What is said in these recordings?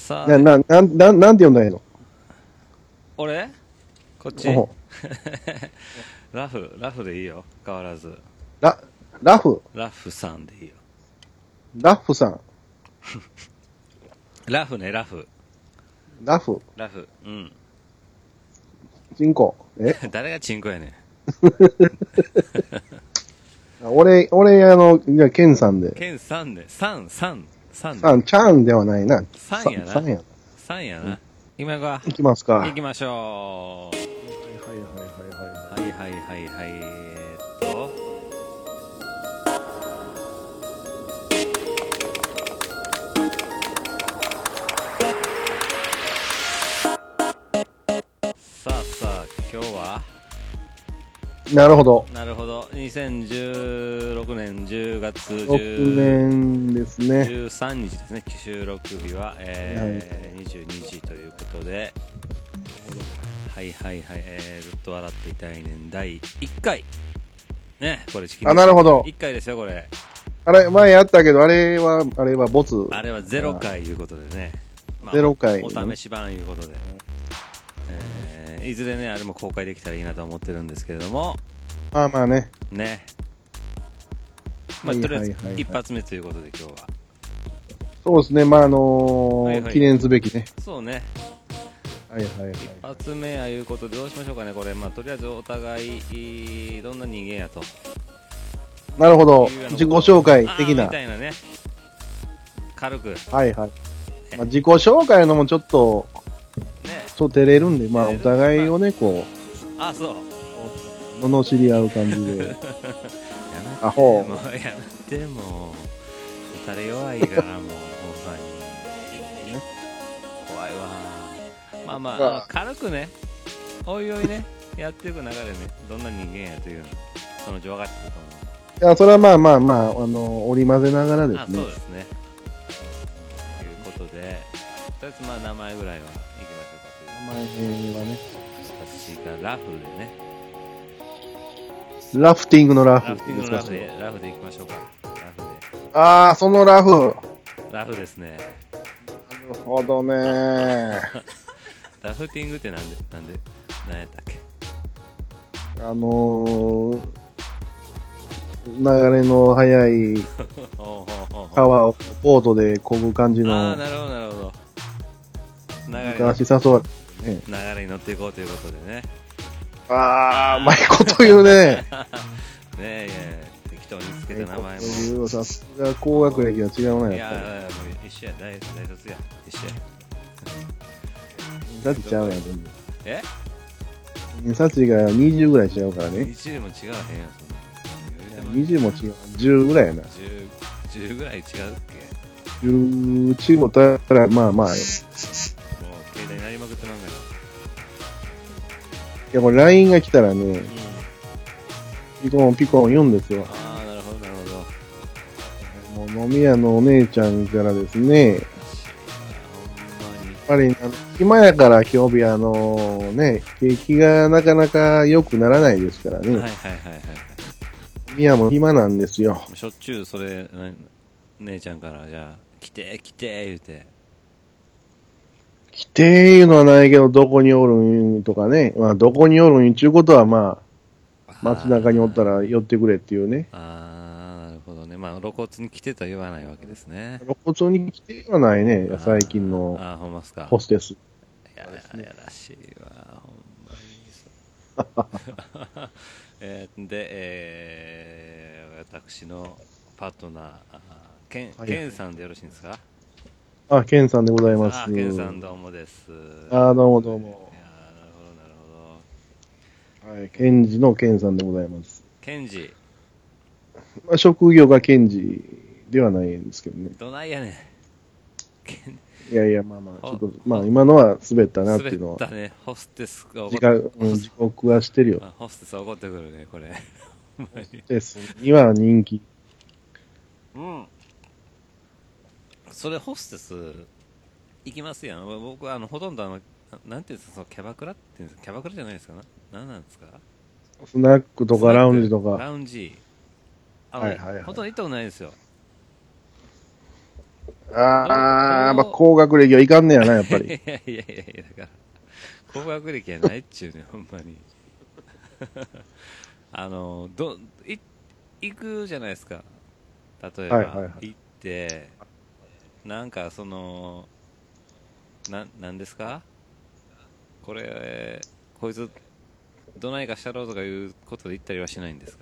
さあ、 なんて読んだらいいの？ 俺こっちおラフでいいよ。変わらず。 ラフラフさんでいいよ。 ラフさん。 ラフね、ラフ。 ラフ。 ラフ。うん。 チンコ。 誰がチンコやねん。 俺、じゃあ、ケンさんで。 ケンさんで。サン。 チャンではないな。 サンやな。 サンや。 サンやな。行行きますか。 行きましょう。はい。さあ、今日はなるほど。 2016年10月 6年ですね。 13日ですね。収録日は、22時ということで、はい、ずっと笑っていたいねん第1回ね、これなるほど。 1回ですよ、これ。 あれ、前やったけど、あれはボツ。 あれは0回いうことでね。 0回。 お試し版いうことで。いずれね、あれも公開できたらいいなと思ってるんですけれども。 まあね。 ね。とりあえず一発目ということで今日は。 そうですね、記念すべきね。 そうね。一発目やいうことでどうしましょうかね、これ。とりあえずお互い、どんな人間やと。 なるほど。自己紹介的な。 みたいなね。軽く。 自己紹介のもちょっと、照れるんで、お互いをね、こう。 そう。 罵り合う感じで。 アホ。やめてもう。打たれ弱いからもう、ほんまに。怖いわ。軽くね、おいおいね、やっていく流れね、どんな人間やというの、そのうち分かってくると思う。 いや、それは織り交ぜながらですね。 そうですね。ということで、とりあえず名前ぐらいはいきましょうかという。 名前はね。 私がラフでね。 ラフティングのラフ。 ラフでいきましょうか。 ラフで。そのラフ。 ラフですね。 なるほどね。 ラフティングって何やったっけ？ 流れの速い川をボートで漕ぐ感じの。 なるほど。 昔誘われて、 流れに乗っていこうということでね。 うまいこと言うね。 適当につけた名前も。 さすが高学歴は違うね。 いや、もう一緒や、大卒や。一緒や。 だってちゃうやん、 全然。サチが20ぐらい違うからね。 20も違うへんやん。 20も違う。10ぐらいやな。 10ぐらい違うっけ ？10もたら、もう、 携帯なりまくってまんがよ。 いや、これ LINE が来たらね、ピコン言うんですよ。 なるほど。もう飲み屋のお姉ちゃんからですね、やっぱり、暇やから今日景気がなかなか良くならないですからね。飲み屋も暇なんですよ。 しょっちゅうそれ、姉ちゃんからじゃあ、来て、言うて。 来ていうのはないけど、どこにおるんとかね。どこにおるんちゅうことは街中におったら寄ってくれっていうね。 なるほどね。露骨に来てとは言わないわけですね。 露骨に来てはないね。最近のホステス。 やらしいわ、ほんまに。私のパートナー、ケンさんでよろしいんですか？ ケンさんでございます。 ケンさんどうもです。 どうも。なるほど。 ケンジのケンさんでございます。 ケンジ。 職業がケンジではないんですけどね。 どないやねん。 いや、ちょっと、今のは滑ったなっていうのは。 滑ったね。ホステスが自国はしてるよ。 ホステス怒ってくるね、これ。 ホステスには人気。 それホステス行きますやん。僕はほとんどなんていうんですか、キャバクラっていうんですか、キャバクラじゃないですか。なんなんですか？ スナックとかラウンジとか。 ラウンジ。ほとんど行ったことないですよ。 あー、高学歴はいかんねやな、やっぱり。 いやいやいやいや、だから、高学歴はないっちゅうね、ほんまに。行くじゃないですか。例えば、 はいはいはい。 行って、なんかなんですかこれ、こいつ、どないかしたろうとかいうことで言ったりはしないんですか？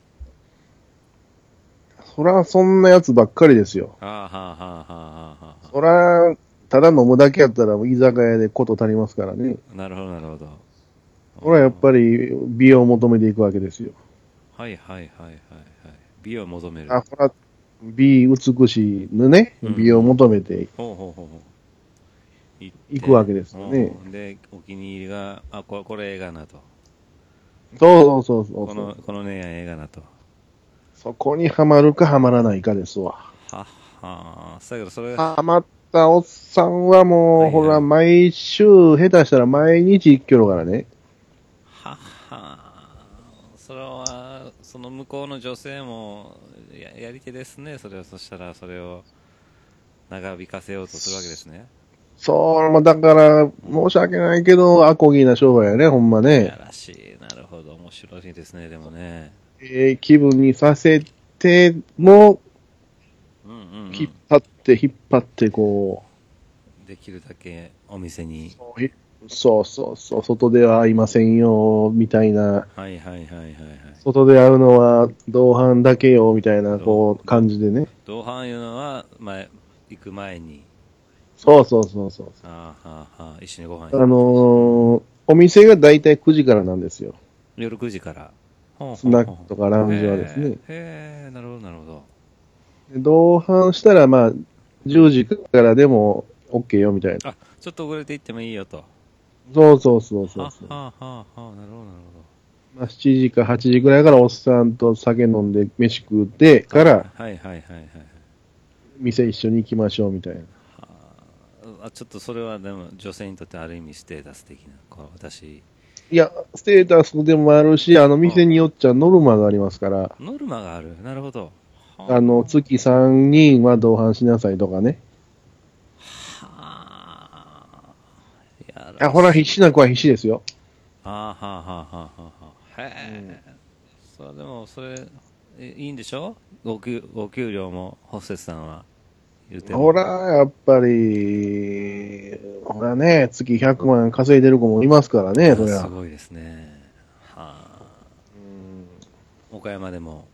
そら、そんなやつばっかりですよ。 はあはあはあはあはあはそら、ただ飲むだけやったら、居酒屋でこと足りますからね。 あ。なるほど、なるほど。 そら、やっぱり、美容を求めていくわけですよ。 はいはいはいはいはい。美を求める。 あ、ほら、美しいのね、 うん美容を求めてほうほうほうほう。行っていくわけですよね。 で、お気に入りが、これええがなと。 そうそうそうそう。 この姉やええがなと。 そこにはまるかはまらないかですわ。 はっはー。だけどそれ、 はまったおっさんはもう、 はいはいほら、毎週、下手したら毎日一キロからね。 はっはー。それは、その向こうの女性も、やり手ですね。そしたら、それを長引かせようとするわけですね。 そう、まあだから、申し訳ないけど、アコギな商売やね、ほんまいね。 やらしい。なるほど。面白いですね、でもね。 気分にさせても、 うんうんうん。 引っ張って、こできるだけお店に。 う、そうそうそう、外では会いませんよ、みたいな。 はいはいはいはいはい。 外で会うのは同伴だけよ、みたいな、こう、感じでね。 同伴いうのは、行く前に、 そうそうそうそう。 はあはあ、一緒にご飯行ってお店がだいたい9時からなんですよ。 夜9時から。 スナックとかラウンジはですね。 へえ、なるほどなるほど。 で同伴したら、まあ、10時からでも OK よ、みたいな。 あ、ちょっと遅れて行ってもいいよと。 そうそうそうそうそう。 はあはあはあ、なるほどなるほまあ、7時か8時ぐらいからおっさんと酒飲んで飯食ってど。 から、 はいはいはいはい。 店一緒に行きましょう、みたいな。 ちょっとそれはでも女性にとってある意味ステータス的な。私。 いや、ステータスでもあるし、店によっちゃノルマがありますから、 ノルマがある。なるほど。 月3人は同伴しなさいとかね。 はあ。 ほら、必死な子は必死ですよ。 はあはあはあはあはあ。へえ。でも、いいんでしょ？ご給料も、ホステスさんは言うても。 ほら、やっぱり、ほらね、月100万稼いでる子もいますからね、そりゃ。 すごいですね。はあ。岡山でも、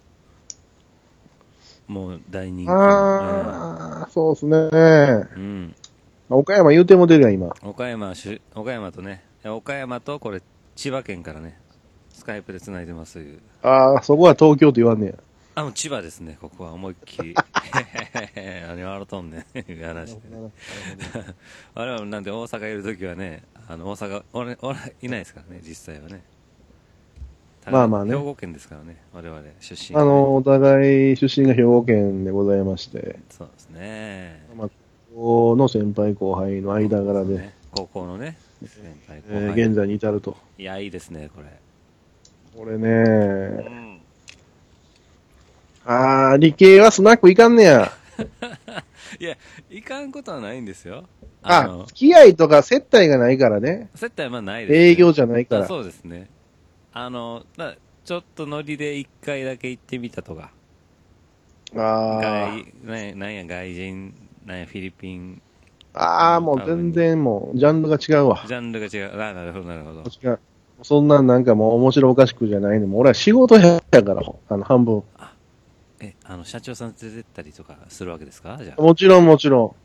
もう大人気ああ、そうですね。 うん。 岡山言うても出るやん、今。 岡山とね、岡山とこれ、千葉県からね、スカイプで繋いでますいう。 ああ、そこは東京と言わんねや。 もう千葉ですね、ここは思いっきり。何笑うとんねん、いう話でね。我々なんで大阪いるときはね、大阪、俺いないですからね、実際はね。 まあまあね。 兵庫県ですからね、我々出身が、ね。 お互い出身が兵庫県でございまして。 そうですね。 まあ、高校の先輩後輩の間柄で、 ね、高校のね、先輩後輩。 現在に至ると。 いや、いいですね、これ。 これね、理系はスナック行かんねや。 いや、いかんことはないんですよ。 付き合いとか接待がないからね。 接待はまあないです、ね。 営業じゃないから。 そうですね。ちょっとノリで一回だけ行ってみたとか。なんや外人、なんやフィリピン。 もう全然もう、ジャンルが違うわ。 ジャンルが違う。なるほど、なるほど。 違う。そんなんなんかもう面白おかしくじゃないのも、俺は仕事やから、半分。 社長さん連れてったりとかするわけですか？じゃあ。 もちろんもちろん。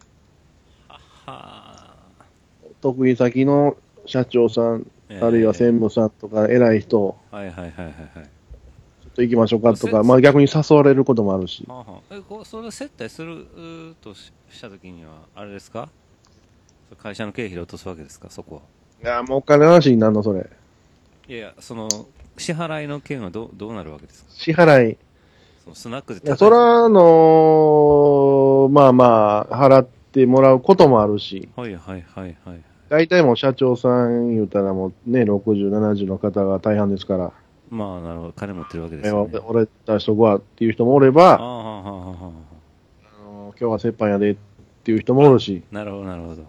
は得意先の社長さん、あるいは専務さんとか偉い人、 はいはいはいはいはい。 ちょっと行きましょうかとか、まあ逆に誘われることもあるし。 それ接待するとしたときには、あれですか？会社の経費で落とすわけですか、そこは。 いや、もうお金の話になるの、それ。 いや、支払いの件はどうなるわけですか？ 支払い。 スナックでいや、そら、まあまあ、払ってもらうこともあるし。 はいはいはいはい。 大体もう社長さん言うたらもうね、60、70の方が大半ですから。 まあ、なるほど。金持ってるわけですよね。 俺たちとこはっていう人もおれば、 今日は折半やでっていう人もおるし、 なるほど、なるほど。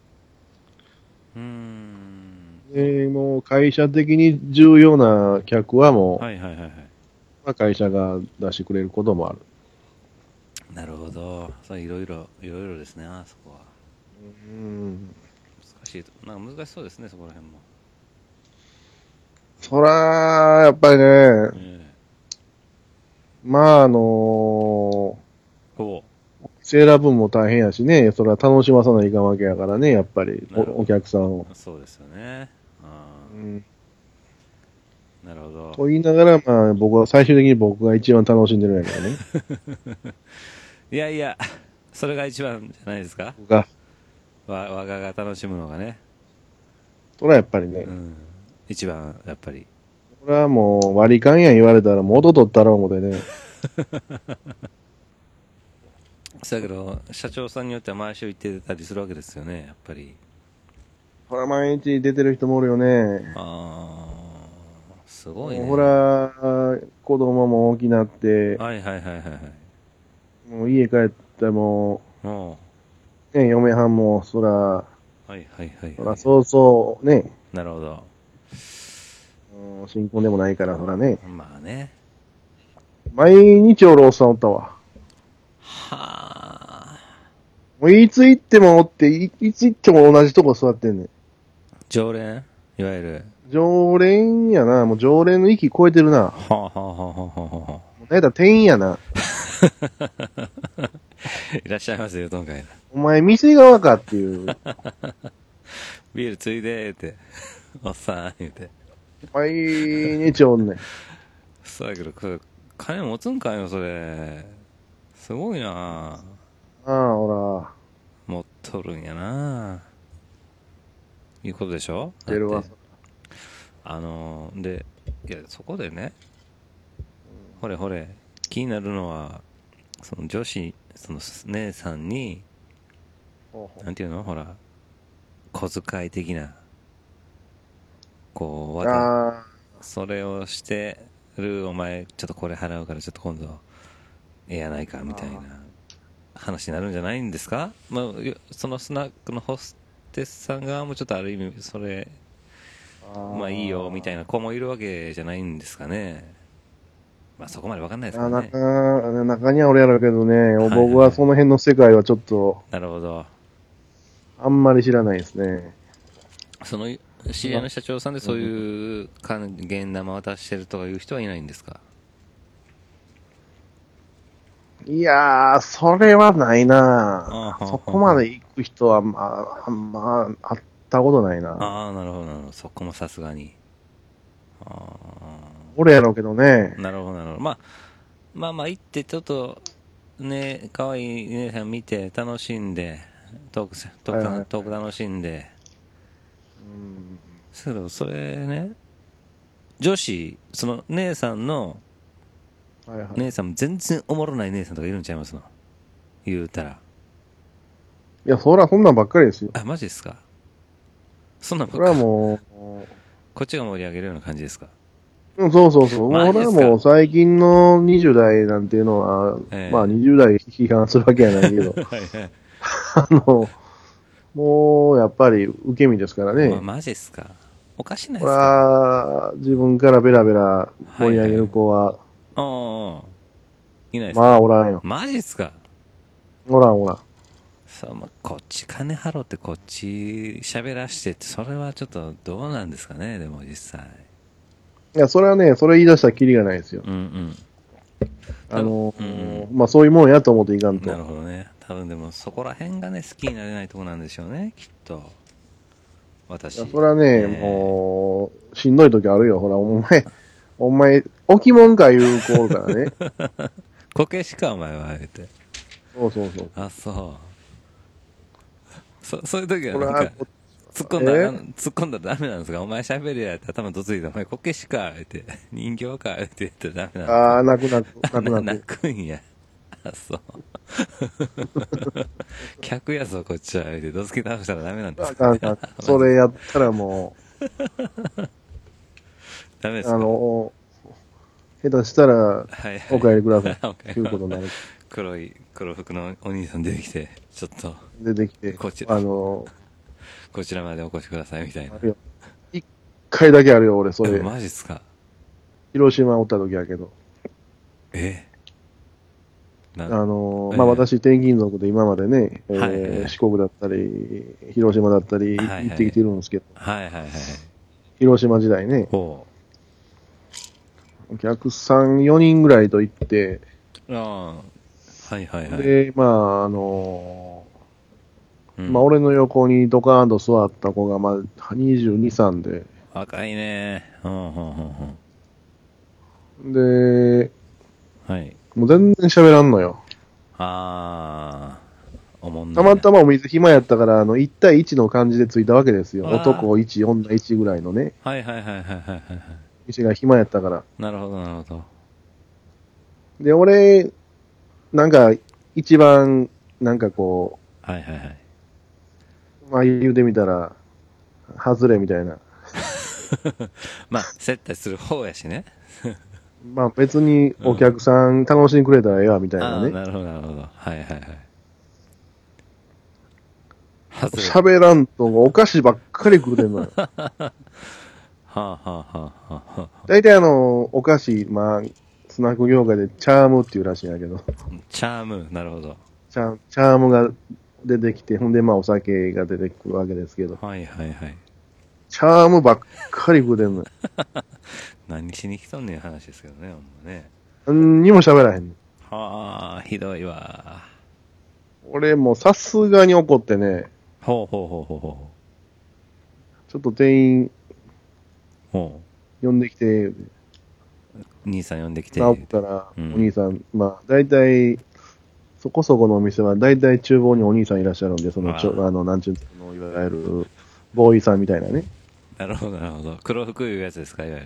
もう会社的に重要な客はもう、 はいはいはいはい。 まあ、会社が出してくれることもある。 なるほど。それいろいろですね、あそこは。難しいと。なんか難しそうですね、そこら辺も。 そら、やっぱりね、まあほセーラー分も大変やしね、それは楽しまさないかんわけやからね、やっぱり、お客さんを。 そうですよね。なるほど。 と言いながら、まあ、最終的に僕が一番楽しんでるんやけどね。 いやいや、それが一番じゃないですか。 僕が。 我がが楽しむのがね。 それはやっぱりね。 一番、やっぱり。 これはもう、割り勘や言われたら元取ったろう思てね。 だけど、社長さんによっては毎週行ってたりするわけですよね、やっぱり。 ほら、毎日出てる人もおるよね。 すごいね。 ほら、子供も大きなって、 はいはいはいはいはい。 もう家帰っても、ね、嫁はんも、そら、 はいはいはい、はい。 そら、そうそうね。 なるほど。 新婚でもないから、そらね。 まあね。 毎日おるおっさんおったわ。 はあ。 もういつ行ってもおって、いつ行っても同じとこ座ってんねん。 常連いわゆる。 常連やな。もう常連の域超えてるな。 はあはあはあはあはあ。 だいたい店員やな。 いらっしゃいますよ、今回。 お前店側かっていう。 ビールついでーって。おっさん、言うて。 毎日おんねん。 そうやけど、金持つんかよ、それ。すごいなああ、ほら。 持っとるんやないうことでしょ。 出るわ。 で、いや、そこでね、ほれほれ、気になるのは、その女子、その姉さんに、なんていうのほら、小遣い的な、こう、それをしてる、お前、ちょっとこれ払うから、ちょっと今度、やないか、みたいな話になるんじゃないんですか。まあ、そのスナックのホステスさん側もちょっとある意味、それ、まあいいよ、みたいな子もいるわけじゃないんですかね。まあそこまでわかんないですからね。 中には俺やろうけどね、僕はその辺の世界はちょっと、 なるほど。 あんまり知らないですね。 その、知り合いの社長さんでそういう現玉渡してるとかいう人はいないんですか。 いやー、それはないな。そこまで行く人は、まあ、会ったことないな。 ああ、なるほど、なるほど。そこもさすがに。 俺やろうけどね。 なるほど、なるほど。まあ、行ってちょっと、ね、可愛い姉さん見て楽しんで、トーク楽しんで。それね、女子、その姉さんの、姉さんも全然おもろない姉さんとかいるんちゃいますの言うたら。 いや、そんなんばっかりですよ。 あ、マジですか。そんなんばっかり。それはもう、 こっちが盛り上げるような感じですか。 そうそうそう。俺はもう最近の20代なんていうのは、まあ20代批判するわけやないけど、もうやっぱり受け身ですからね。 マジっすか。おかしないですか。 自分からベラベラ盛り上げる子は、 いないですか。 まあおらんよ。 マジっすか。 おらん。 そう、こっち金払ってこっち喋らしてって、それはちょっとどうなんですかね、でも実際。 いや、それはね、それ言い出したらキリがないですよ。まあそういうもんやと思っていかんと。 なるほどね。多分でもそこら辺がね、好きになれないとこなんでしょうね、きっと。私。 それはね、もう、しんどい時あるよ。ほら、お前、置きもんか言う子おるからね。 こけしか、お前は、言うて。 そう。 あ、そう。そういう時はなんか、突っ込んだらダメなんですか。お前喋るやって頭どついて、お前こけしか、言って、人形か、言って言ったらダメなんですか。泣くんや。あ、そう。客やぞ、こっちは。言って、どつき倒したらダメなんですか。 それやったらもう、 ダメですか。 下手したら、お帰りください。ということになる。 黒服のお兄さん出てきて、ちょっと、 出てきて、 こちらまでお越しくださいみたいな。 一回だけあるよ、俺、それ。 マジっすか。 広島おった時やけど。まあ、私、転勤族で今までね、四国だったり、広島だったり、行ってきてるんですけど。広島時代ね。お客さん4人ぐらいと行って、で、まあ、まあ、俺の横にドカーンと座った子が、まあ、22、3で。 若いね。 で、もう全然喋らんのよ。 たまたまお水暇やったから、1対1の感じでついたわけですよ。男1、女1ぐらいのね。店が暇やったから。 なるほど、なるほど。 で、俺、なんか、一番、なんかこう、まあ言うてみたら、外れみたいな。 まあ、接待する方やしね。 まあ別にお客さん楽しんでくれたらええわ、みたいなね。 なるほど、なるほど。 喋らんとお菓子ばっかり食うてんのよ。大体お菓子、まあ、スナック業界でチャームっていうらしいんやけど。 チャーム、なるほど。 チャームが出てきて、ほんでまあお酒が出てくるわけですけど。チャームばっかり食うてんのよ。 何しに来とんねん話ですけどね、ほんまね。 何にも喋らへん。 ひどいわ。 俺もさすがに怒ってね。ちょっと店員、呼んできて、 兄さん呼んできて。 直ったら、お兄さん、まあ、大体、そこそこのお店は、大体厨房にお兄さんいらっしゃるんで、なんちゅうの、いわゆる、ボーイさんみたいなね。 なるほど、なるほど。黒服いうやつですか、いわゆる。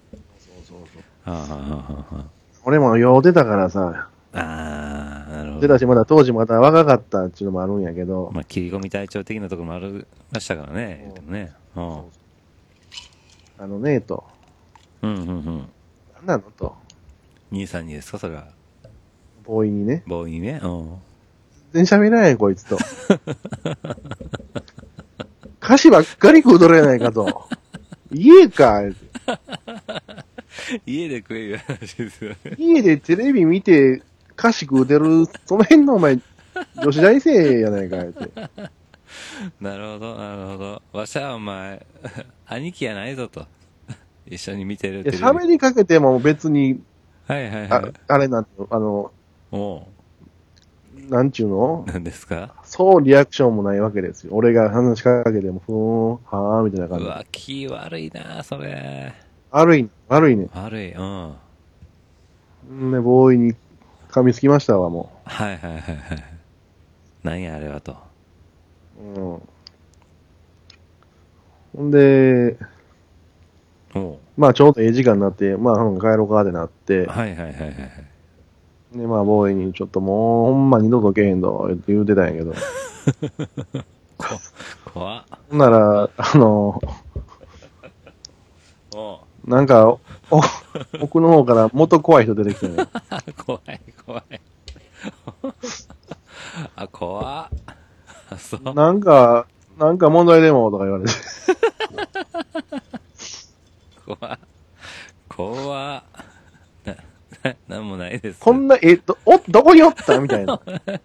俺もよう出たからさ。 なるほど。 出たし、当時まだ若かったっていうのもあるんやけど。 まあ、切り込み隊長的なところもありましたからね。でもね。 と。 何なのと。 兄さんにですか、それは。 ボーイにね。 全然喋らないこいつと。歌詞ばっかり食うとれないかと。家か。 家で食える話ですよね。 家でテレビ見て歌詞食うてる、その辺のお前、女子大生やないかって。 なるほど、なるほど。わしはお前、兄貴やないぞと。一緒に見てるテレビ。 喋りかけても別に、あれなんて、なんちゅうの何ですか？ そうリアクションもないわけですよ。俺が話しかけても、はぁみたいな感じ。 うわ、気悪いなそれ。 悪いね。 悪い、 ね、ボーイに噛みつきましたわ、もう。 何やあれはと。 ほんで、まあちょうどええ時間になって、まあ帰ろうかってなって、で、まあボーイにちょっともうほんま二度とけへんと言うてたんやけど。 怖っ。 ほんなら、なんか、奥の方からもっと怖い人出てきたね。 怖い。怖っ。そう。 なんか問題でもとか言われて。 怖っ。なんもないです。 こんな、どこにおったみたいな。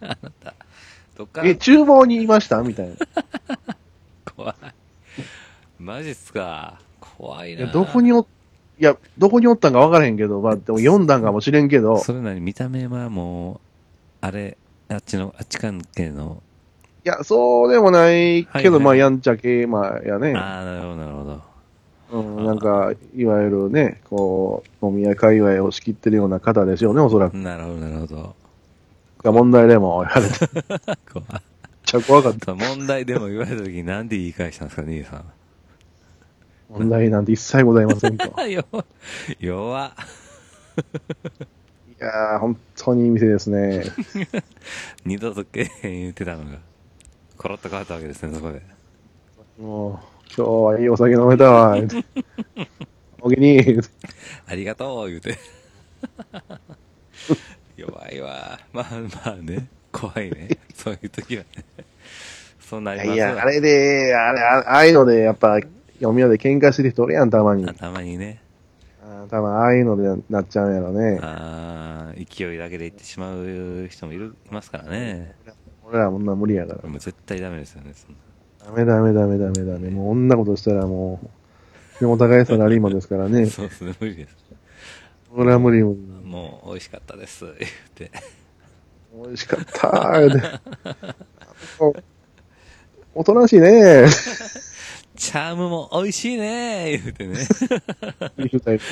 厨房にいましたみたいな。 怖い。マジっすか。怖いな。 どこにおったんか分からへんけど、まあ、でも読んだんかもしれんけど。 それなり見た目はもう、あっち関係の。 いや、そうでもないけど、まあ、やんちゃ系、まあ、やね。 なるほど、なるほど。 なんか、いわゆるね、こう、飲み屋界隈を仕切ってるような方ですよね、おそらく。 なるほど、なるほど。 が問題でも言われて。 怖い。めっちゃ怖かった。 問題でも言われたときになんで言い返したんですか、兄さん。 問題なんて一切ございませんと。 弱っ。 いやー、本当にいい店ですね。 二度とけへん言ってたのが、コロッと変わったわけですね、そこで。 もう、今日はいいお酒飲めたわ。お気に。 ありがとう、言うて。 弱いわ。まあね。怖いね。そういう時はね。そうなりますわ。 いや、あれで、ああいうので、やっぱ、読みよで喧嘩してる人おるやん、たまに。 たまにね。 多分、ああいうのでなっちゃうんやろね。 勢いだけで言ってしまう人もいますからね。 俺らもんな無理やから。 もう絶対ダメですよね、そんな。 ダメ。もう、こんなことしたらもう、お互いサラリーマンですからね。 そうですね、無理です。 俺は無理。 もう、美味しかったです、言って。 美味しかったー、言うて。おとなしいね。 チャームも美味しいね、言うてね。 言うタイプ。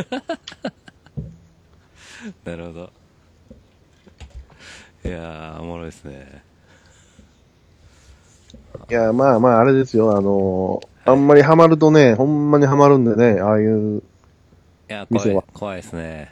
なるほど。いやー、おもろいですね。 いや、まあ、あれですよ。あんまりハマるとね、ほんまにハマるんでね、ああいう店は。 怖いですね。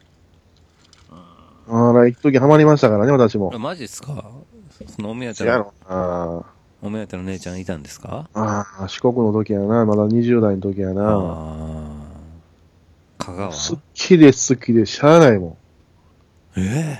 一時ハマりましたからね、私も。 マジっすか？そのお目当ての姉ちゃんいたんですか？ 四国の時やな、まだ20代の時やな。 香川？ 好きでしゃあないもん。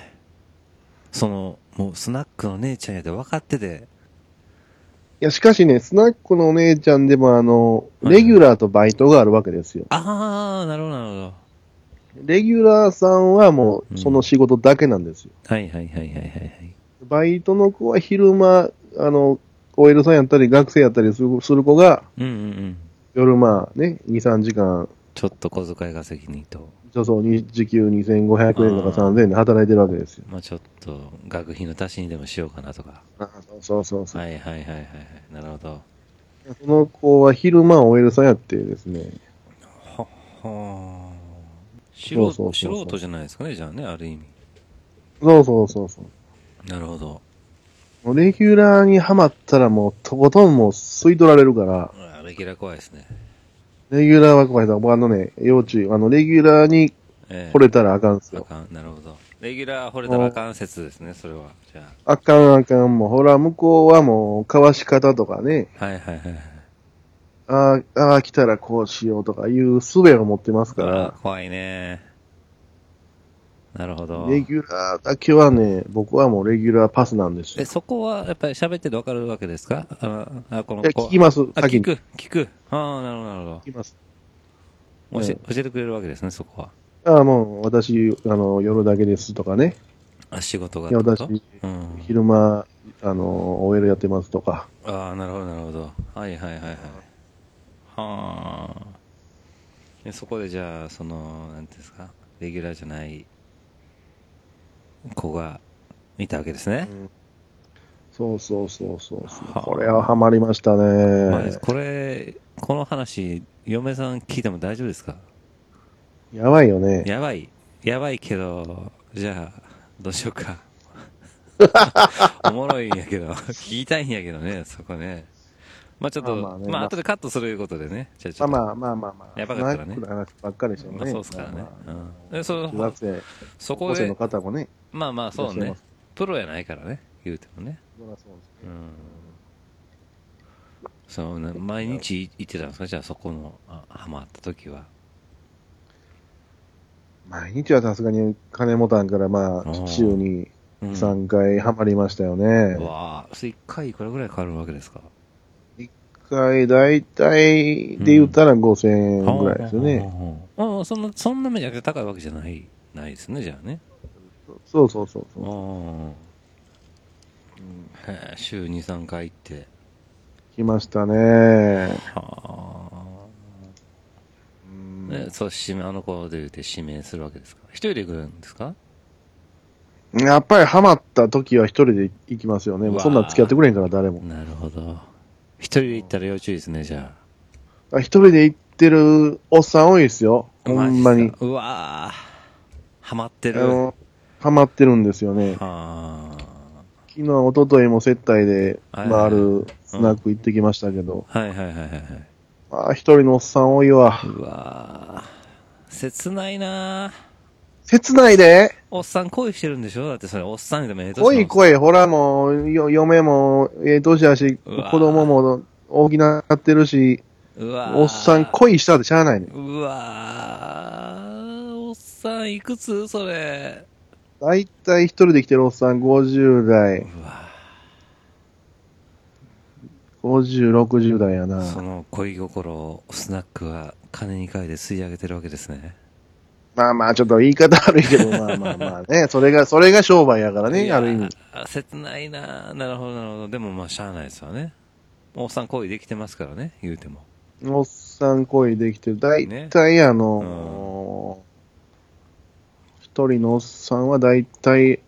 もうスナックの姉ちゃんやで分かってて。 いや、しかしね、スナックのお姉ちゃんでもレギュラーとバイトがあるわけですよ。 なるほど、なるほど。 レギュラーさんはもう、その仕事だけなんですよ。 はい。 バイトの子は昼間、OL さんやったり、学生やったりする子が、夜2、3時間。 ちょっと小遣い稼ぎにと。 そう、時給2500円とか3000円で働いてるわけですよ。 ちょっと、学費の足しにでもしようかなとか。 そう。 はい。なるほど。 その子は昼間 OL さんやってですね。 素人じゃないですかね、じゃあね、ある意味。 そう。 なるほど。 レギュラーにハマったらもう、とことんもう吸い取られるから。 レギュラー怖いですね。 レギュラーは怖いです。要注意。レギュラーに惚れたらあかんすよ。 なるほど。レギュラー惚れたらあかん説ですね、それは。じゃあ。あかん。もう、ほら、向こうはもう、かわし方とかね。 はい。 来たらこうしようとかいう術を持ってますから。 怖いね。なるほど。 レギュラーだけはね、僕はもうレギュラーパスなんですよ。 そこはやっぱり喋っててわかるわけですか？ 聞きます。 聞く。なるほど。 聞きます。 教えてくれるわけですね、そこは。もう、私、夜だけですとかね。 仕事が私、昼間、OL やってますとか。 なるほど。はい。そこでじゃあ、なんていうんですか、レギュラーじゃない子がいたわけですね。 そう。これはハマりましたね。 この話、嫁さん聞いても大丈夫ですか？ やばいよね。 やばいけど、じゃあ、どうしようか。おもろいんやけど、聞きたいんやけどね、そこね。ちょっと、後でカットするいうことでね。 じゃあまあ。 やばかったらね。 話ばっかりしてもね。 そうっすからね。 そこで。の方もね。 そうね。プロやないからね、言うてもね。毎日行ってたんですか？じゃあそこの、ハマった時は。 毎日はさすがに金持たんから、週に3回ハマりましたよね。 1回いくらぐらいかかるわけですか ？1回だいたいで言ったら5000円ぐらいですよね。 そんなめちゃくちゃ高いわけじゃないですね、じゃあね。 そう。 週2、3回行って。 来ましたね。 あの子で言うて指名するわけですか？一人で行くんですか？ やっぱりハマった時は一人で行きますよね。そんな付き合ってくれんから誰も。 なるほど。一人で行ったら要注意ですね、じゃあ。一人で行ってるおっさん多いですよ。ほんまに。 ハマってる。 ハマってるんですよね。昨日、一昨日も接待で回るスナック行ってきましたけど。一人のおっさん多いわ。 切ないな。 切ないで。 おっさん恋してるんでしょ？だってそれおっさんにでもええ年。 恋。ほらもう、嫁もええ年やし、子供も大きなってるし、おっさん恋したってしゃあないね。 おっさんいくつそれ。 だいたい一人で来てるおっさん50代。うわ50、60代やな。 その恋心をスナックは金に換えて吸い上げてるわけですね。 まあまあ、ちょっと言い方悪いけど、まあまあまあね。それが商売やからね、ある意味。 切ないな。なるほど、なるほど。でもまあ、しゃあないですわね。おっさん恋できてますからね、言うても。 おっさん恋できてる。だいたい一人のおっさんはだいたい、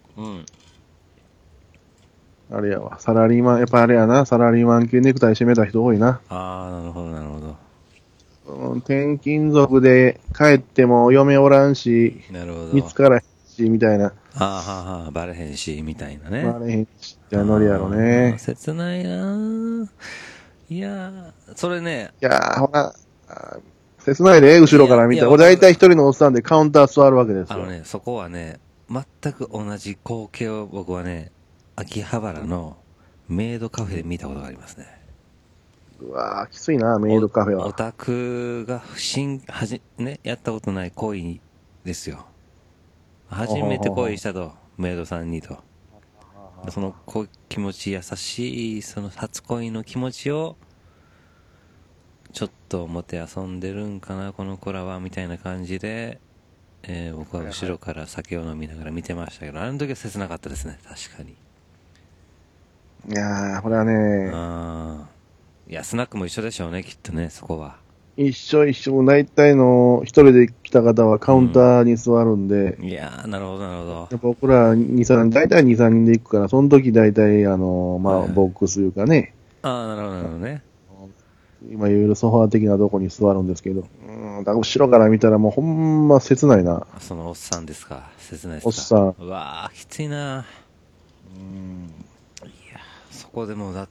あれやわ、サラリーマン、やっぱあれやな、サラリーマン系ネクタイ締めた人多いな。 ああ、なるほど、なるほど。 転勤族で帰っても嫁おらんし、 なるほど。 見つからへんし、みたいな。 はあ、バレへんし、みたいなね。 バレへんし、じゃノリやろね。 切ないないやそれね。 いやほら、切ないで、後ろから見たら。だいたい一人のおっさんでカウンター座るわけですよ。 そこはね、全く同じ光景を僕はね、秋葉原のメイドカフェで見たことがありますね。 うわぁ、きついな、メイドカフェは。 オタクがやったことない恋ですよ。初めて恋したと、メイドさんにと。その気持ち優しい、その初恋の気持ちを、ちょっともて遊んでるんかな、この子らは、みたいな感じで、僕は後ろから酒を飲みながら見てましたけど、あの時は切なかったですね、確かに。 いやー、これはね、 いや、スナックも一緒でしょうね、きっとね、そこは。 一緒、大体の一人で来た方はカウンターに座るんで。 いやー、なるほど、なるほど。 僕ら2、3、大体2、3人で行くから、その時大体、ボックスいうかね。 なるほど、なるほどね。 今言うソファー的なとこに座るんですけど。だから後ろから見たらもうほんま切ないな。 そのおっさんですか。切ないですか。 おっさん。 うわー、きついな。いや、そこでもだって、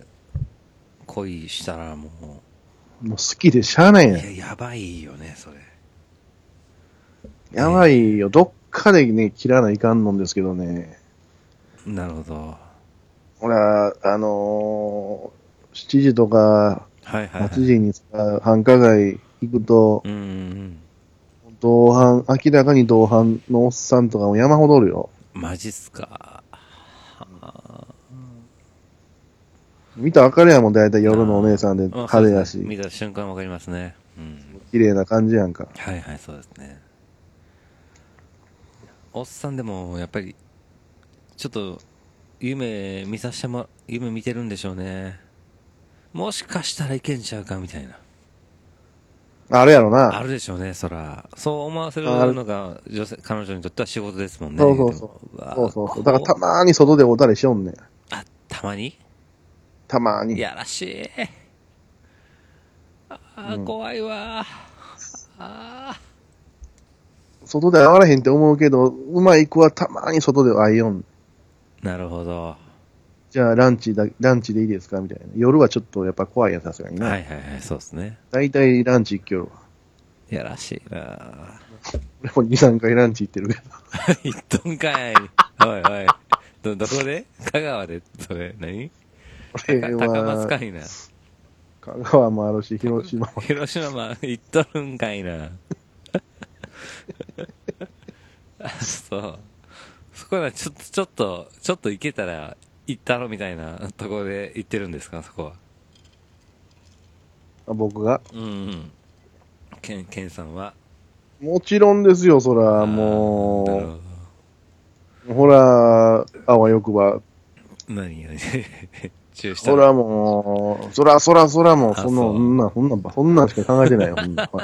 恋したらもう好きでしゃあないやん。 やばいよね、それ。 やばいよ。どっかでね、切らないかんのんですけどね。 なるほど。 俺は、7時とか、8時に繁華街行くと、同伴、明らかに同伴のおっさんとかも山ほどおるよ。 マジっすか。 見たら分かるやんもん、だいたい夜のお姉さんで派手やし。 見た瞬間分かりますね。 綺麗な感じやんか。 はいはい、そうですね。おっさんでも、やっぱり、ちょっと、夢見てるんでしょうね。もしかしたらいけんちゃうかみたいな。 あるやろな。 あるでしょうね、そら。そう思わせるのが彼女にとっては仕事ですもんね。 そう。だからたまーに外でおたりしよんねん。 たまにたまーに。 やらしい。怖いわ。 外で会われへんって思うけど、うまい子はたまーに外で会いよん。 なるほど。 じゃあランチでいいですかみたいな。夜はちょっとやっぱ怖いやつさすがにな。 はいはいはい、そうですね。 大体ランチ行きよるわ。 やらしいな。 俺も2、3回ランチ行ってるけど。 行っとんかい。おいおい。どこで香川で、それ、何高松かいな。 香川もあるし、広島も。 広島も行っとるんかいな。そう。そこはちょっと行けたら行ったろみたいなところで行ってるんですか、そこは。 僕がケンさんはもちろんですよ、そら、もう。ほら、あわよくば。 何注したそらもう、そらもう、そんなんしか考えてないよ、ほんな。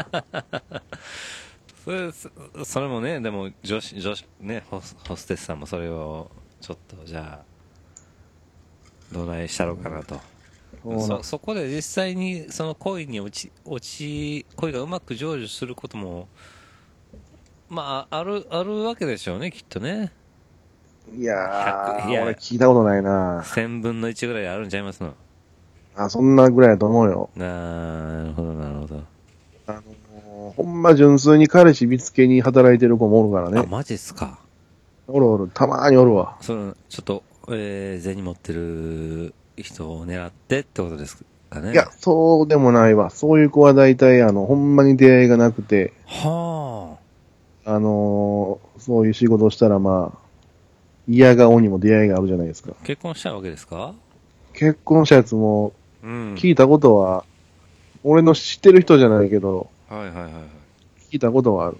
それもね、でも女子ね、ホステスさんもそれをちょっとじゃあどないしたろうかなと。そこで実際にその恋に恋がうまく成就することもまああるわけでしょうね、きっとね。 いやー、俺聞いたことないな。 1000分の1ぐらいあるんちゃいますの。 そんなぐらいだと思うよ。 なるほどなるほど。 ほんま純粋に彼氏見つけに働いてる子もおるからね。 マジっすか。 おる、たまーにおるわ。 ちょっと、銭持ってる人を狙ってってことですかね。 いや、そうでもないわ。そういう子は大体、ほんまに出会いがなくて。 そういう仕事をしたらまあ、嫌顔にも出会いがあるじゃないですか。 結婚したわけですか？ 結婚したやつも、聞いたことは、俺の知ってる人じゃないけど、 はいはいはい。 聞いたことはある。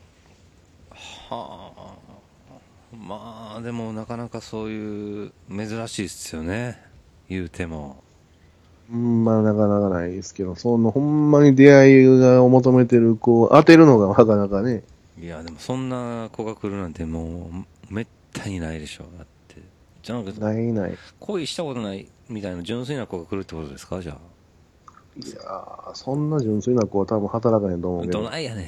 はあ。まあ、でもなかなかそういう、珍しいっすよね。言うても。 まあなかなかないですけど、ほんまに出会いが求めてる子を当てるのがなかなかね。 いや、でもそんな子が来るなんてもう、めったにないでしょ。だって。じゃなくて、 ない。 恋したことないみたいな純粋な子が来るってことですか、じゃあ。 いやー、そんな純粋な子は多分働かへんと思うけど。 どないやねん。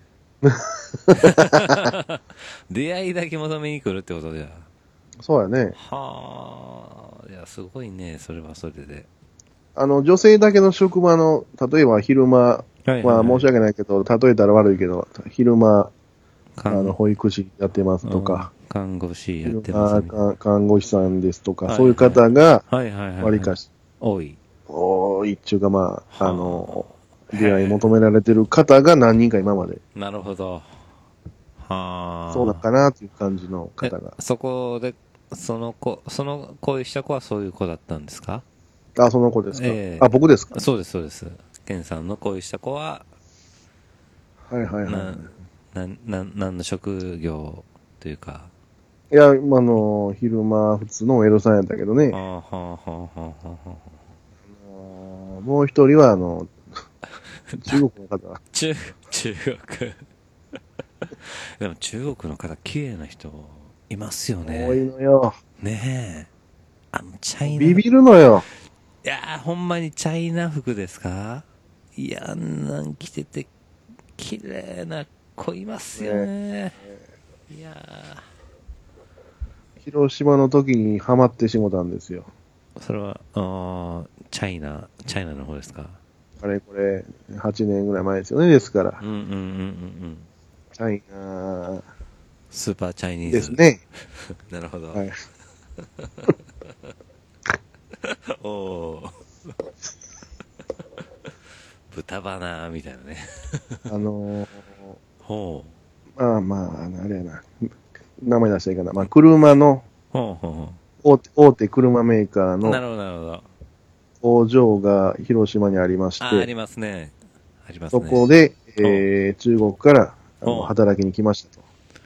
出会いだけ求めに来るってことじゃ。 そうやね。 はあ、いや、すごいね、それはそれで。 女性だけの職場の、例えば昼間、まあ申し訳ないけど、例えたら悪いけど、昼間、保育士やってますとか、 看護師やってます、ね、 看護師さんですとか、そういう方が、わりかし、 多いっていうかまあ、出会い求められてる方が何人か今まで。 なるほど。はあ。 そうだかなっていう感じの方が。 そこで、恋した子はそういう子だったんですか？ あ、その子ですか。僕ですか。 そうです、そうです。ケンさんの恋した子は、 はいはいはい。 何の職業というか。 いや、昼間普通のおエロさんやったけどね。もう一人は、中国の方。 中国。でも中国の方、綺麗な人、いますよね。 多いのよ。 ねえ。チャイナ。 ビビるのよ。 いやー、ほんまにチャイナ服ですか？いや、なん着てて、綺麗な子いますよね。いや広島の時にハマってしもたんですよ。 それは、チャイナの方ですか？ これ、8年ぐらい前ですよね、ですから。チャイナスーパーチャイニーズ。 ですね。 なるほど。 はい。 おー。豚バナみたいなね。 ほう。あれやな。名前出したらいいかな。まあ、車の、大手車メーカーの、 なるほど、なるほど。 工場が広島にありまして、 ありますね。 そこで、中国から働きに来ましたと。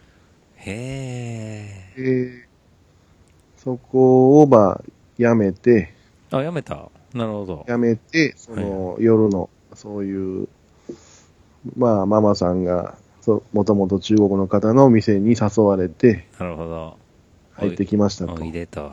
へえ。そこを、辞めて、 辞めた。なるほど。 辞めて、夜の、そういう、ママさんが、もともと中国の方の店に誘われて、 なるほど。 入ってきましたと。 おいでと。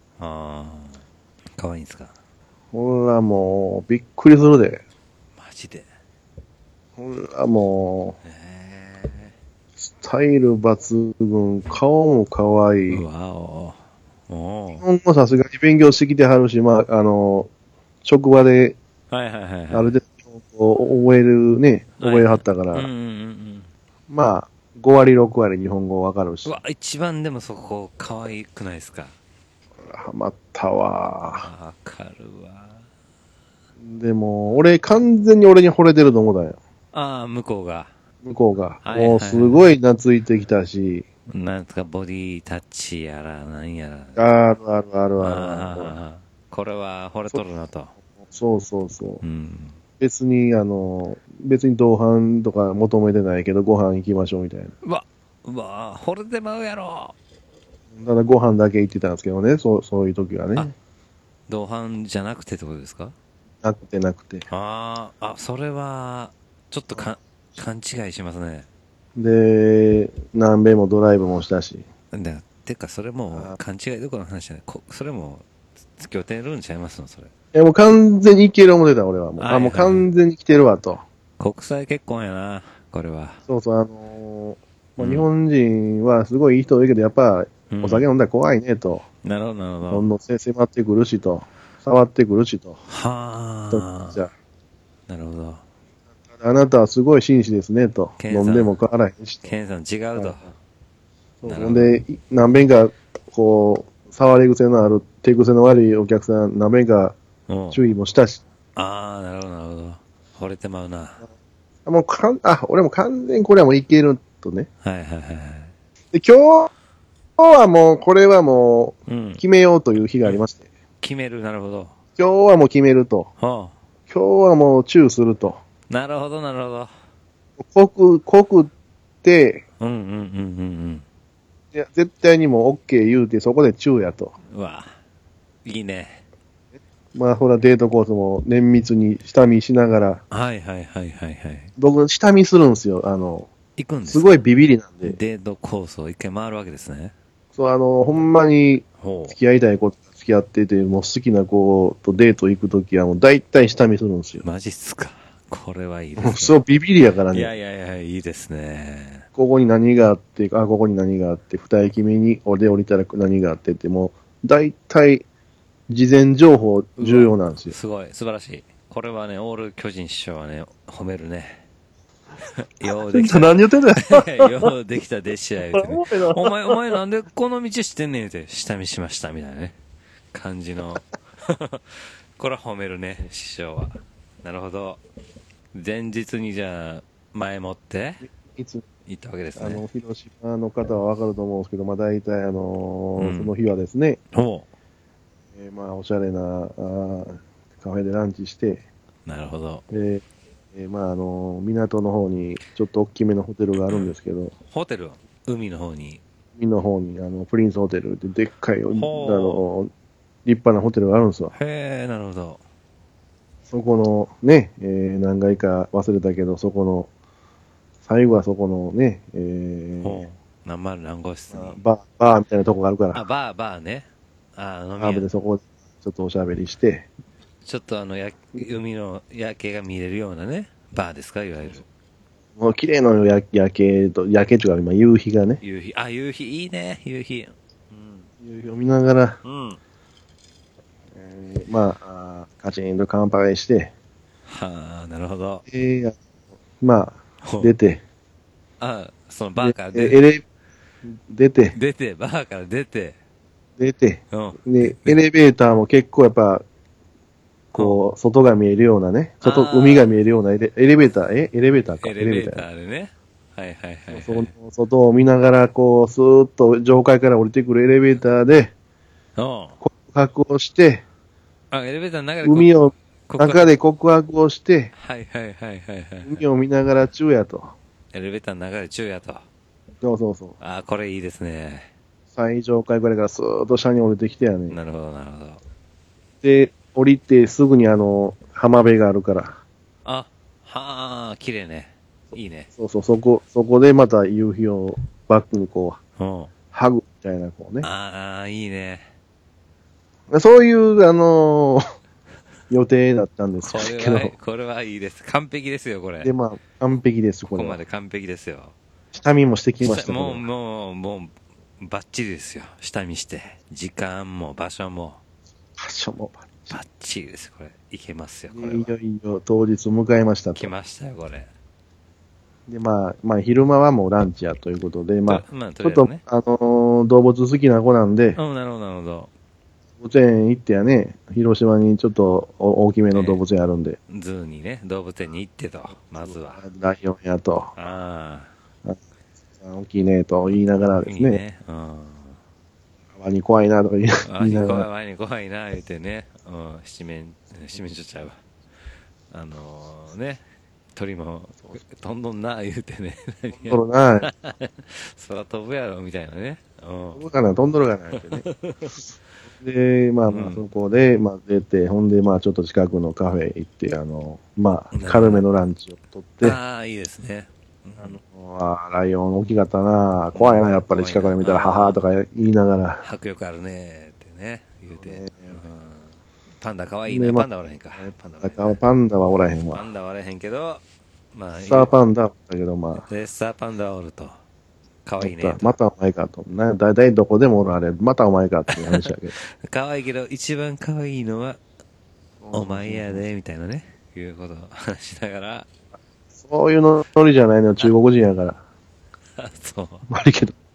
かわいいんですか？ ほらもう、びっくりするで。 マジで。 ほらもう、スタイル抜群、顔も可愛い。日本語さすがに勉強してきてはるし、職場で、ある程度覚えはったから、5割、6割日本語わかるし。 一番でもそこ、可愛くないですか？ ハマったわ。 わかるわ。 でも、完全に俺に惚れてると思ったんよ。 向こうが。 もうすごい懐いてきたし。 なんとかボディタッチやら、なんやら。 ある。 これは惚れとるなと。 そう。別に同伴とか求めてないけど、ご飯行きましょうみたいな。 うわ、惚れてまうやろ。 ただご飯だけ行ってたんですけどね、そういう時はね。 同伴じゃなくてってことですか？ なくて。 それは、ちょっと勘違いしますね。 で、何べんもドライブもしたし。 てか、それも勘違いどころの話じゃない。それも、付き合ってるんちゃいますの、それ。 もう完全にいける思ってた、俺は。もう完全に来てるわ、と。 国際結婚やな、これは。 そう、日本人はすごいいい人多いけど、やっぱ、お酒飲んだら怖いね、と。 なるほど。 どんどん迫ってくるしと。触ってくるしと。 じゃあ。なるほど。 あなたはすごい紳士ですね、と。飲んでも変わらへんしと。 ケンさん違うと。 ほんで、何遍か、触り癖のある、手癖の悪いお客さん、何遍か注意もしたし。 なるほど。惚れてまうな。 俺も完全にこれはもういけるっとね。 はいはいはい。 で、今日はもう、これはもう、決めようという日がありまして。 決める、なるほど。 今日はもう決めると。今日はもうチューすると。 なるほど、なるほど。 濃くって、 いや、絶対にもう OK 言うて、そこでチューやと。 うわ、いいね。 まあ、ほら、デートコースも綿密に下見しながら。 はいはいはいはいはい。 僕、下見するんですよ。 行くんですすごいビビりなんで。 デートコースを一回回るわけですね。 そう、ほんまに、付き合いたい子と付き合ってて、もう好きな子とデート行くときは、もう大体下見するんですよ。 マジっすか。これはいいですね。 そうビビりやからね。 いやいやいや、いいですね。 ここに何があって、ここに何があって、二駅目に俺降りたら何があってって、もう、大体、事前情報重要なんですよ。 すごい、素晴らしい。これはね、オール巨人師匠はね、褒めるね。ようできた。 何言ってんだよ。 ようできたでしや、言うてね。お前なんでこの道知ってんねんって、下見しました、みたいなね。感じの。これは褒めるね、師匠は。なるほど。前日にじゃあ、前もって、行ったわけですね。 広島の方はわかると思うんですけど、まあ大体その日はですね、まあおしゃれなカフェでランチして、 なるほど。 まあ港の方にちょっと大きめのホテルがあるんですけど、 ホテル海の方に海の方にプリンスホテルってでっかい立派なホテルがあるんですよ。 へえ、なるほど。 そこのね、何階か忘れたけど、そこの、最後はそこのね、 何丸何号室にバーみたいなとこがあるから。 あ、バーね。 飲み屋でそこちょっとおしゃべりして。 ちょっと海の夜景が見れるようなね、バーですか、いわゆる。 もう綺麗な夜景というか今夕日がね。 夕日いいね、夕日。 夕日を見ながら、まあ、カチンと乾杯して。 はあ、なるほど。 まあ、出て。 そのバーから出て。バーから出て。 で、エレベーターも結構やっぱ、こう、外が見えるようなね、海が見えるようなエレベーターか。 エレベーターでね。はいはいはい。 外を見ながら、こう、スーッと上階から降りてくるエレベーターで、告白をして、 エレベーターの中で海を、中で告白をして、海を見ながら昼夜と。 エレベーターの中で昼夜と。 そう。 これいいですね。 最上階ぐらいからスーッと下に降りてきてやね。 なるほど、なるほど。 で、降りてすぐに浜辺があるから。 はあ、綺麗ね。いいね。 そこでまた夕日をバックにこう、ハグみたいなこうね。 いいね。 そういう予定だったんですけど。 これはいいです。完璧ですよ、これ。 で、まあ、完璧です、 ここまで完璧ですよ。 下見もしてきました。 もう、バッチリですよ。下見して。時間も場所も。バッチリです、これ。いけますよ、これ。 いよいよ当日迎えましたと。 来ましたよ、これ。 で、まあ、昼間はもうランチやということで、まあ、ちょっと、動物好きな子なんで、 なるほど、なるほど。 動物園行ってやね、広島にちょっと大きめの動物園あるんで。 ズーにね、動物園に行ってと、まずは。 ライオンやと。大きいねと言いながらですね。ワニ怖いなとか言いながら。 ワニ怖いな、言うてね。七面鳥ちゃうわ。ね、鳥も飛んどんな、言うてね。 飛んどるな。 空飛ぶやろ、みたいなね。 飛ぶかな、飛んどるかな、ってね。で、まあ、そこで、まあ、出て、ほんで、まあ、ちょっと近くのカフェ行って、まあ、軽めのランチをとって。 いいですね。 ライオン大きかったな、怖いな、やっぱり近くで見たら、ははとか言いながら。 迫力あるね、ってね、言うて。パンダ可愛いな、パンダおらへんか。 パンダはおらへんわ。 パンダはおらへんけど、まあ、 スターパンダだけど、まあ。 スターパンダはおると。可愛いね。 またお前かと。だいたいどこでもおられる。またお前かっていう話だけど。 可愛いけど、一番可愛いのは、お前やで、みたいなね、いうことを話しながら。 そういうノリじゃないのよ、中国人やから。 そう。 悪いけど。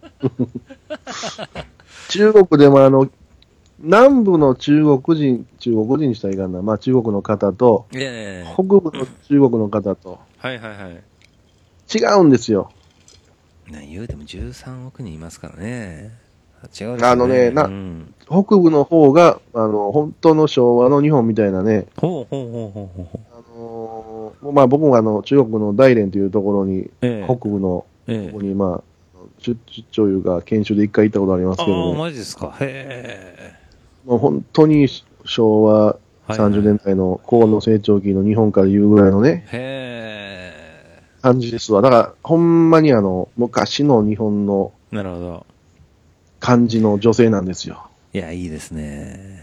中国でも南部の中国人にしたらいかんな。まあ中国の方と、北部の中国の方と。 はいはいはい。 違うんですよ。 言うても13億人いますからね。 違うですね。北部の方が、本当の昭和の日本みたいなね。 ほうほうほうほうほう。まあ僕も中国の大連というところに、北部の、ここにまあ、出張いうか研修で一回行ったことありますけどね。 マジですか。へもう本当に昭和30年代の高度成長期の日本から言うぐらいのね。感じですわ。だから、ほんまに昔の日本の、 なるほど。 感じの女性なんですよ。 いや、いいですね。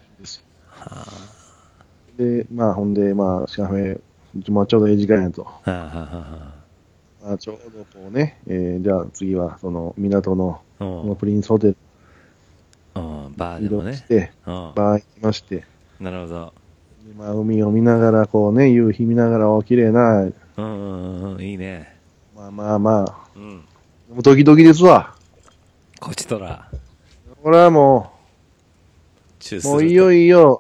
で、まあ、ほんで、まあ、シカフェ、まあ、ちょうどいい時間やと。まあ、ちょうどこうね、じゃあ次は、その、港の、プリンスホテル、 バーでもね。 移動して、バー行きまして。 なるほど。 まあ、海を見ながら、こうね、夕日見ながら、綺麗な。 いいね。 まあまあまあ。ドキドキですわ。 こちとら。 これはもういよいよ、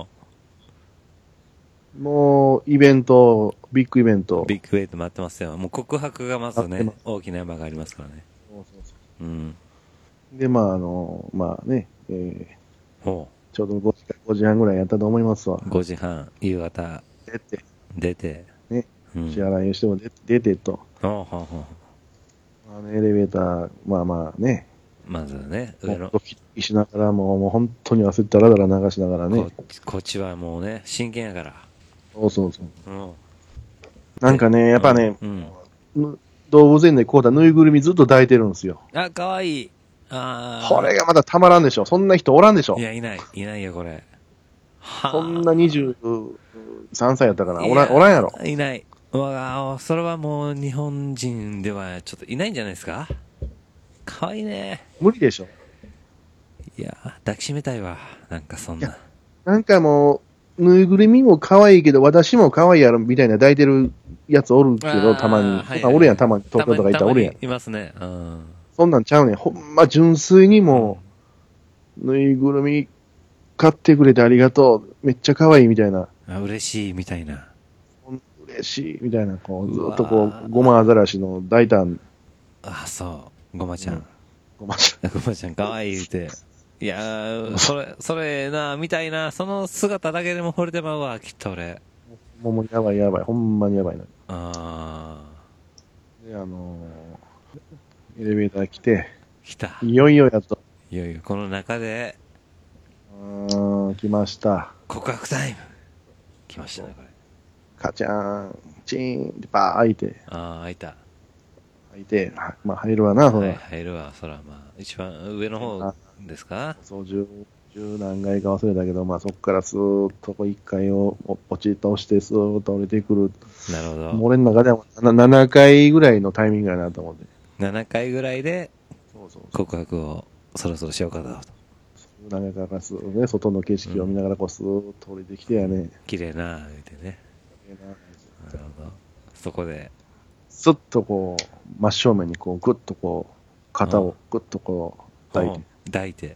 もうイベント、ビッグイベント。 ビッグイベント待ってますよ。もう告白がまずね、大きな山がありますからね。 で、まあまあね、ちょうど5時半ぐらいやったと思いますわ。 5時半、夕方。出て。 ね、支払いをしても出てと。エレベーター、まあまあね。 まずね、 上の。ドキドキしながらもう本当に焦ったらだら流しながらね。 こっちはもうね、真剣やから。 そう。なんかね、やっぱね、動物園でこうだぬいぐるみずっと抱いてるんですよ。 あ、かわいい。 これがまだたまらんでしょ。そんな人おらんでしょ。 いや、いないよ、これ。 そんな23歳やったかな。おらんやろ。 いない。それはもう日本人ではちょっといないんじゃないですか。かわいいね。 無理でしょ。 いや、抱きしめたいわ。なんかそんな。 なんかもう、ぬいぐるみも可愛いけど、私も可愛いやろ、みたいな抱いてるやつおるけど、たまに。おるやん、たまに。東京とか行ったらおるやん。 いますね。 そんなんちゃうねん。ほんま純粋にもぬいぐるみ買ってくれてありがとう。めっちゃ可愛いみたいな。 嬉しいみたいな。 嬉しいみたいな。こうずっとこう、ごまアザラシの大胆。 そう。ごまちゃん。 ごまちゃん可愛いって。いやー、それな、みたいな、その姿だけでも惚れてまうわ、きっと俺。 もうやばい、ほんまにやばいな。で、エレベーター来た。いよいよやっと。 この中で。 来ました。 告白タイム。来ましたね、これ。 カチャーン、チーンってバー開いて。 開いた。 開いて、まあ入るわな、 入るわ、そら、まあ、一番上の方ですか？ そう、十何階か忘れたけど、まあそこからスーッと1階をポチッと押してスーッと降りてくる。 なるほど。 俺の中では7階ぐらいのタイミングやなと思って。 7階ぐらいで、告白をそろそろしようかなと。 7階からスーッとね、外の景色を見ながらこうスーッと降りてきてやね。 綺麗な、言うてね。なるほど。そこで。 スッとこう、真正面にこう、ぐっとこう、肩をぐっとこう、抱いて。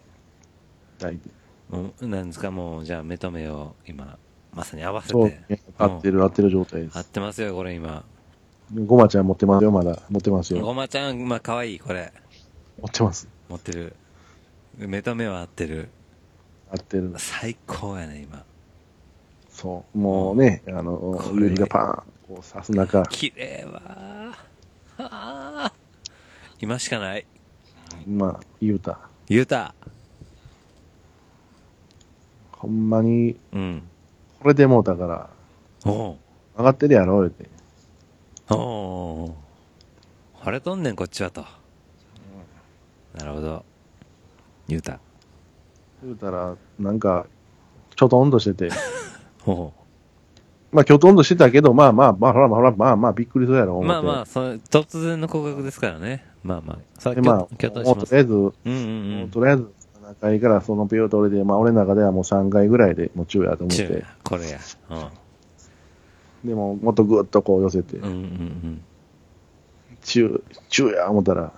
なんですか、もう、じゃあ目と目を今、まさに合わせて。 そう、合ってる状態です。 合ってますよ、これ今。 ごまちゃん持ってますよ、まだ。持ってますよ。 ごまちゃん、まあ、可愛い、これ。 持ってます。 持ってる。目と目は合ってる。 合ってる。 最高やね、今。 そう。もうね、夕日がパーン、こう、さす中。 綺麗わ今しかない。 まあ、言うた。ほんまに、これでもうたから、上がってるやろ、言うて。 晴れとんねん、こっちはと。なるほど。言うたら、なんか、ちょっと温度してて。まあ、きょとんとしてたけど、まあ、びっくりするやろ、 まあ、突然の告白ですからね。まあ、 とりあえず、7階からそのピューと降りて、まあ、俺の中ではもう3階ぐらいで、もう中やと思って。 これや。 でも、もっとぐっとこう寄せて。中や思ったら、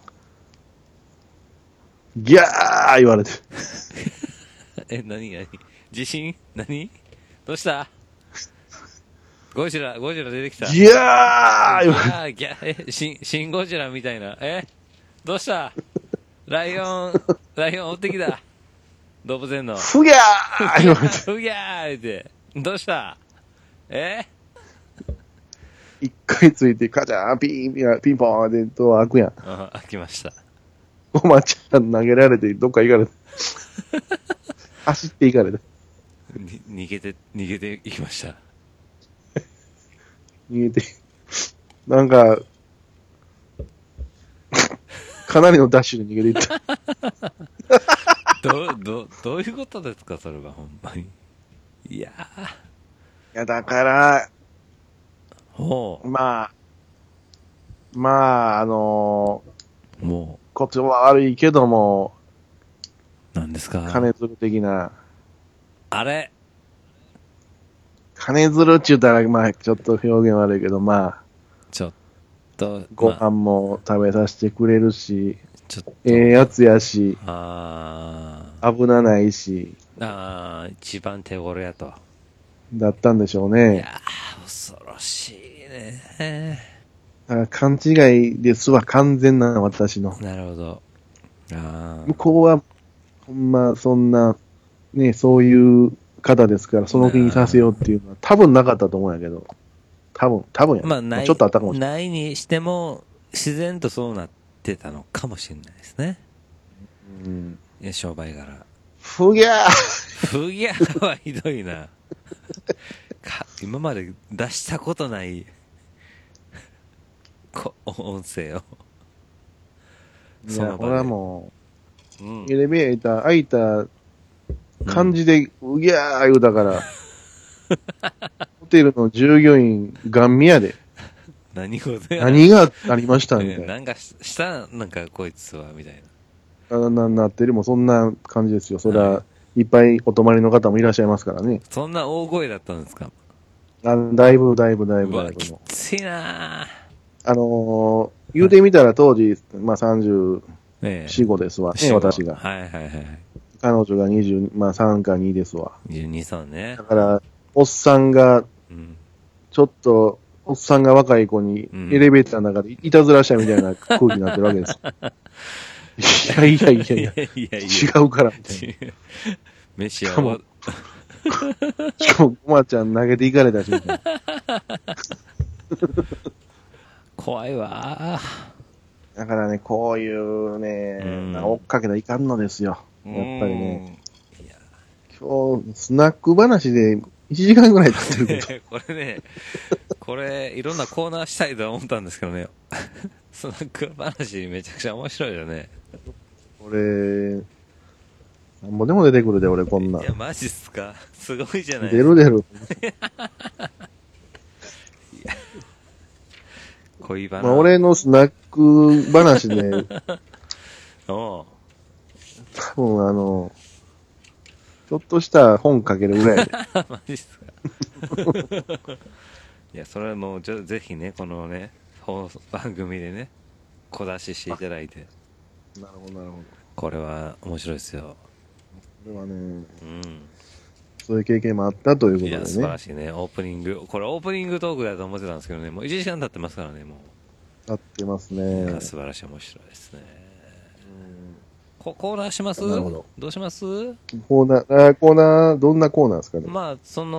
ギャー言われて。 何地震どうしたゴジラ出てきた。 ギャーシンゴジラみたいな。どうしたライオン追ってきた。動物園の。 ふぎゃーふぎゃーって。どうした一回ついて、カチャーピンポーンでドア開くやん。 開きました。 おまちゃん投げられて、どっか行かれた。走って行かれた。 逃げていきました。 逃げて。なんか、かなりのダッシュで逃げていった。 どういうことですか、それは、ほんまに。いや、 だから、まあ、 もう、 言葉悪いけども、 何ですか金づる的な。 あれ金づるって言ったら、まあ、ちょっと表現悪いけど、まあ、 ちょっと、 ご飯も食べさせてくれるし、やつやし、危なないし。 一番手頃やと。 だったんでしょうね。 いやー、恐ろしいね。 勘違いですわ、完全な私の。 なるほど。 向こうは、ほんま、そんな、ね、そういう方ですから、その気にさせようっていうのは多分なかったと思うんやけど。多分や。 まあ、ない。 ちょっとあったかもしれない。 ないにしても、自然とそうなってたのかもしれないですね。商売柄。 ふぎゃーはひどいな。今まで出したことない音声を。 いや、これはもう、エレベーター開いた感じで、うぎゃー言うだから、ホテルの従業員、ガン見やで。何がありましたみたいな。 なんかしたなんかこいつは、みたいな。なってるもそんな感じですよ。そりゃ、いっぱいお泊まりの方もいらっしゃいますからね。 そんな大声だったんですか？ だいぶ。 きついな言うてみたら当時、まあ34、5ですわね、私が。彼女が20、まあ3か2ですわ。 22、3ね。 だから、おっさんが、ちょっと、おっさんが若い子にエレベーターの中でいたずらしたみたいな空気になってるわけです。いや、違うから、みたいな。 飯しかも、ごまちゃん投げていかれたし、みたいな。 怖いわ。 だからね、こういうね、追っかけたらいかんのですよ。やっぱりね。今日、スナック話で1時間ぐらい経ってること。これ、いろんなコーナーしたいと思ったんですけどね。スナック話めちゃくちゃ面白いよね。 これ、なんぼでも出てくるで、俺こんな。 いや、マジっすか。すごいじゃない。 出る。 恋バナ。 まあ、俺のスナック話で、多分ちょっとした本書けるぐらいで。 マジっすか。いや、それはもう、ぜひね、このね、番組でね、小出ししていただいて。 なるほど。 これは面白いですよ。 これはね、そういう経験もあったということでね。いや、 素晴らしいね。オープニング。これオープニングトークだと思ってたんですけどね、もう1時間経ってますからね、もう。 経ってますね。 いや、素晴らしい、面白いですね。コーナーします？どうします？ コーナー、どんなコーナーですかね。 まあ、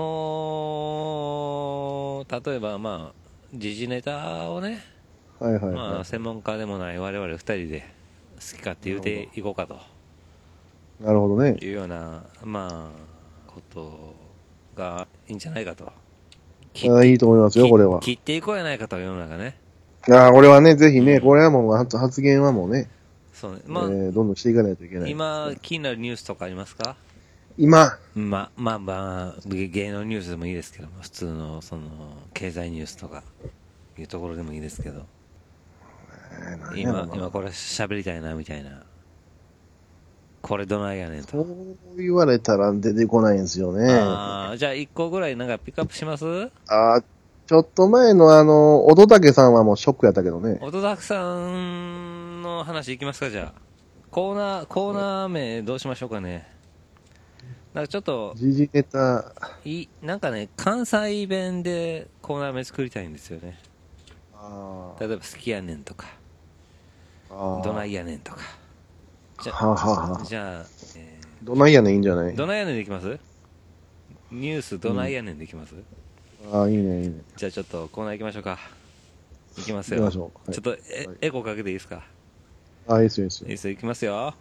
例えば、まあ、時事ネタをね、まあ、専門家でもない我々二人で好き勝手言うていこうかと。 なるほどね。 いうような、まあ、ことがいいんじゃないかと。 いいと思いますよ、これは。 切っていこうやないかと、世の中ね。 これはね、ぜひね、これはもう発言はもうね、 そうね。 まあ、どんどんしていかないといけない。 今、気になるニュースとかありますか？ 今。 まあ、芸能ニュースでもいいですけども、普通の、経済ニュースとか、いうところでもいいですけど。今これ喋りたいな、みたいな。これどないやねんと。 そう言われたら出てこないんですよね。 じゃあ1個ぐらいなんかピックアップします？ ちょっと前の乙武さんはもうショックやったけどね。 乙武さんの話いきますか、じゃあ。コーナー名どうしましょうかね。 なんかちょっと、 時事ネタ。 なんかね、関西弁でコーナー名作りたいんですよね。例えば、好きやねんとか、どないやねんとか。じゃあ、 どないやねんいいんじゃない？ どないやねんでいきます？ニュースどないやねんでいきます？ いいね、いいね。 じゃあちょっとコーナー行きましょうか。行きますよ。ちょっとエコーかけていいですか？ いいですよ、いいですよ。 いいですよ、行きますよ。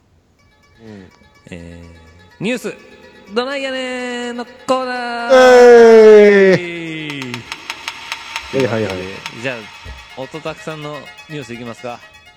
ニュースどないやねんのコーナー。 はい。 じゃあ、音たくさんのニュースいきますか。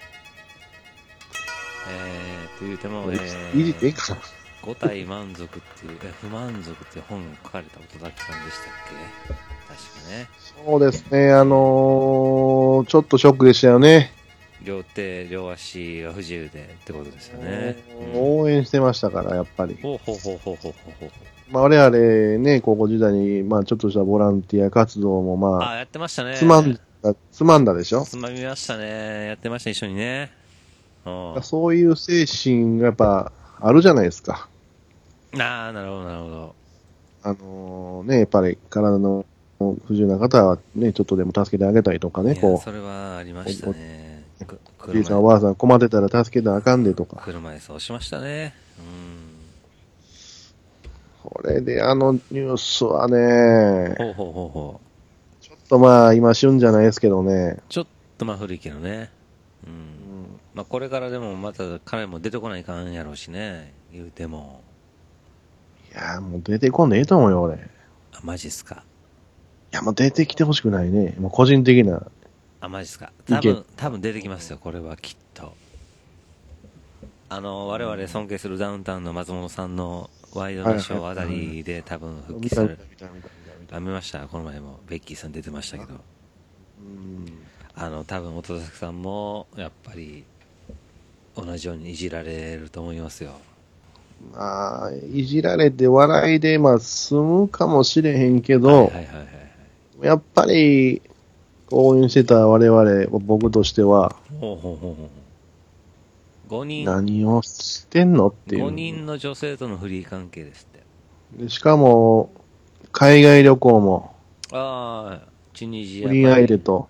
というても、 いじっていいかな。 五体満足っていう、不満足っていう本を書かれた音たくさんでしたっけ？確かね。 そうですね、ちょっとショックでしたよね。 両手、両足が不自由でってことですよね。 応援してましたから、やっぱり。 ほう。 我々ね、高校時代に、ちょっとしたボランティア活動もやってましたね。 つまんだでしょ？ つまみましたね。やってました、一緒にね。 そういう精神がやっぱあるじゃないですか。 なるほど。やっぱり体の不自由な方はね、ちょっとでも助けてあげたいとかね、 それはありましたね。 おじいさんおばあさん困ってたら助けてあかんでとか。 車椅子をしましたね。 これでニュースはね、 ほう。 ちょっと今旬じゃないですけどね。 ちょっと古いけどね。これからでもまた彼も出てこないかんやろうしね、言うても。 いやもう出てこんでええと思うよ、俺。 マジっすか。 いや、もう出てきてほしくないね。もう個人的な。 マジっすか。多分出てきますよ、これはきっと。我々尊敬するダウンタウンの松本さんのワイドナショーあたりで多分復帰する。見ました。この前もベッキーさん出てましたけど。多分音崎さんもやっぱり同じようにいじられると思いますよ。 いじられて笑いで済むかもしれへんけど、やっぱり応援してた我々、僕としては、 5人何をしてんのっていう。 5人の女性とのフリー関係ですって。 でしかも、海外旅行も、 チュニジア。 不倫相手と。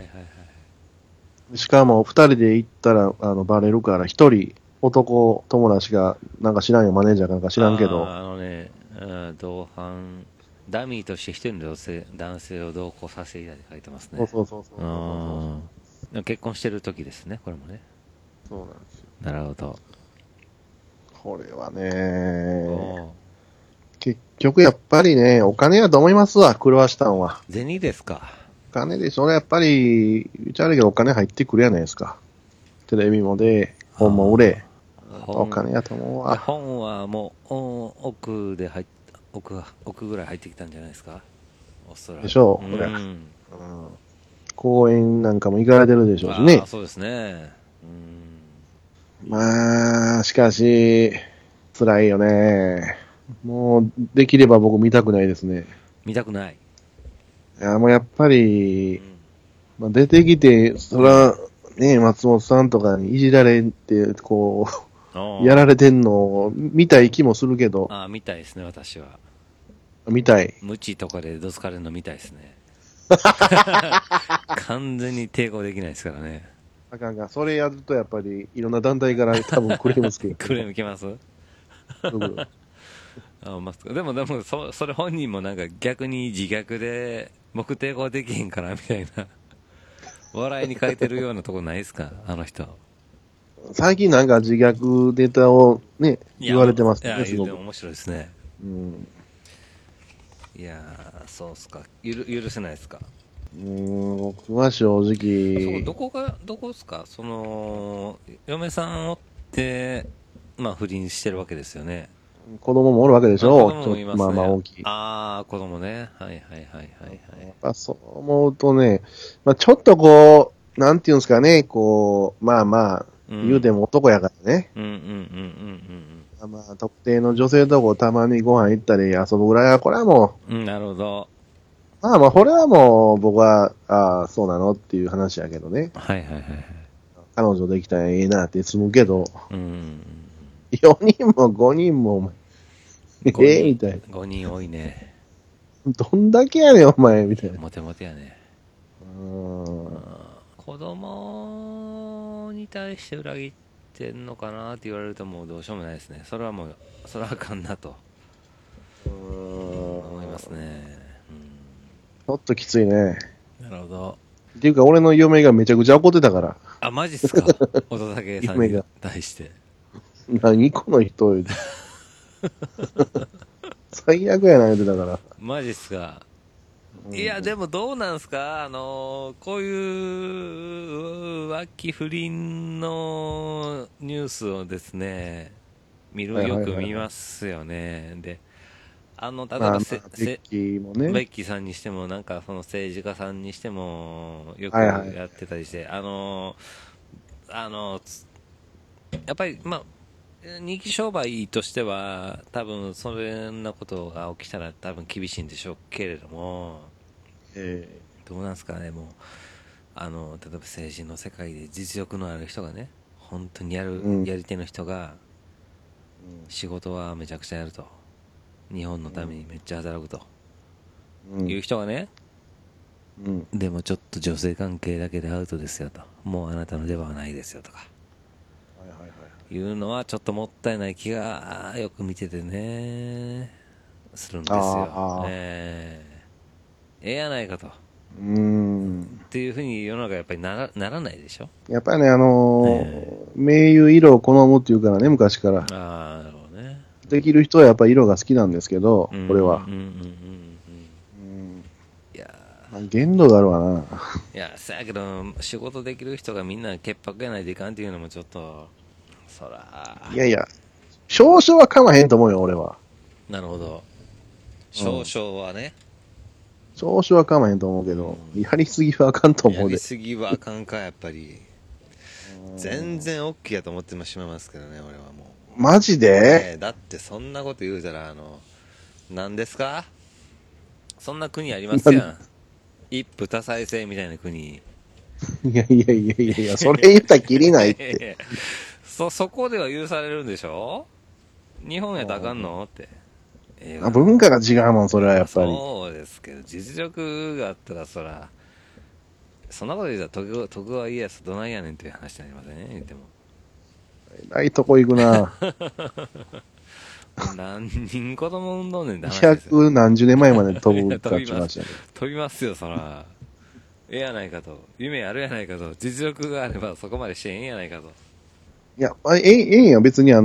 しかも、2人で行ったら、バレるから、1人、男友達が、なんか知らんよ、マネージャーなんか知らんけど。 同伴、ダミーとして1人の男性を同行させていただいて書いてますね。 そう。 結婚してる時ですね、これもね。 そうなんですよ。 なるほど。 これはね、結局やっぱりね、お金やと思いますわ、狂わしたんは。 銭ですか。 お金でしょ、やっぱり、言っちゃ悪いけどお金入ってくるやないですか。テレビもで、本も売れ。お金やと思うわ。 本はもう、奥ぐらい入ってきたんじゃないですか。おそらく。 でしょう、公園なんかも行かれてるでしょうしね。 そうですね。 しかし、辛いよね。もう、できれば僕見たくないですね。 見たくない。 いや、もうやっぱり、出てきて、そら、ね、松本さんとかにいじられて、やられてんのを見たい気もするけど。 見たいですね、私は。 見たい。 無知とかでどつかれるの見たいですね。完全に抵抗できないですからね。 あかんが、それやるとやっぱり、いろんな団体から多分クレームつける。 クレーム来ますでもそれ本人もなんか逆に自虐で僕抵抗できへんからみたいな笑いに変えてるようなとこないですか、あの人。 最近なんか自虐ネタをね、言われてますね。 すごく面白いですね。いやー、そうっすか。許せないですか。 僕は正直。 どこっすか、嫁さんをって、不倫してるわけですよね。 子供もおるわけでしょ。 子供もいますね。 大きい。 子供ね。はい。 やっぱそう思うとね、ちょっとなんていうんですかね、言うても男やからね。特定の女性とたまにご飯行ったり遊ぶぐらいは、これはもう。なるほど。 これはもう、僕は、そうなのっていう話やけどね。彼女できたらええなって済むけど、4人も5人も、 みたいな。 5人多いね。 どんだけやねん、お前、みたいな。 モテモテやね。子供に対して裏切ってんのかなって言われるともうどうしようもないですね。それはもう、それはあかんなと。思いますね。 ちょっときついね。 なるほど。 っていうか、俺の嫁がめちゃくちゃ怒ってたから。 あ、マジっすか。乙武さんに対して。 何この人言うて。最悪やな、言うてたから。 マジっすか。いや、でもどうなんすかこういう浮気不倫のニュースをですね、よく見ますよね。で、例えばベッキーもね。ベッキーさんにしても、なんかその政治家さんにしても、よくやってたりして、やっぱり、人気商売としては、多分そんなことが起きたら多分厳しいんでしょうけれども、どうなんですかね、もう、例えば政治の世界で実力のある人がね、本当にやり手の人が、仕事はめちゃくちゃやると。日本のためにめっちゃ働くと。いう人がね、でもちょっと女性関係だけでアウトですよと。もうあなたの出番はないですよとか。いうのはちょっともったいない気がよく見ててね、するんですよ。ええやないかと。っていうふうに世の中やっぱりならないでしょ。 やっぱりね、名優色を好むっていうからね、昔から。 なるほどね。 できる人はやっぱり色が好きなんですけど、これは。いや限度があるわな。 いや、そやけど、仕事できる人がみんな潔白やないといかんっていうのもちょっと、そら。 いやいや、少々はかまへんと思うよ、俺は。 なるほど。少々はね。 少々はかまへんと思うけど、やりすぎはあかんと思うで。 やりすぎはあかんか、やっぱり。全然 OK やと思ってしまいますけどね、俺はもう。マジで、 だってそんなこと言うたら、何ですか？そんな国ありますやん。一夫多妻制みたいな国。 いやいやいやいや、それ言ったらきりないって。 そこでは許されるんでしょ？日本やったらあかんのって。 文化が違うもん、それはやっぱり。 そうですけど、実力があったら、そら、そんなこと言うたら徳川家康どないやねんっていう話になりませんね、言っても。 ないとこ行くな。 何人子供産んどんねんって話ですよ。 200何十年前まで飛ぶかちましたね。 飛びますよ、そら。やないかと。夢あるやないかと。実力があればそこまでしてええんやないかと。 いや、ええんや、別に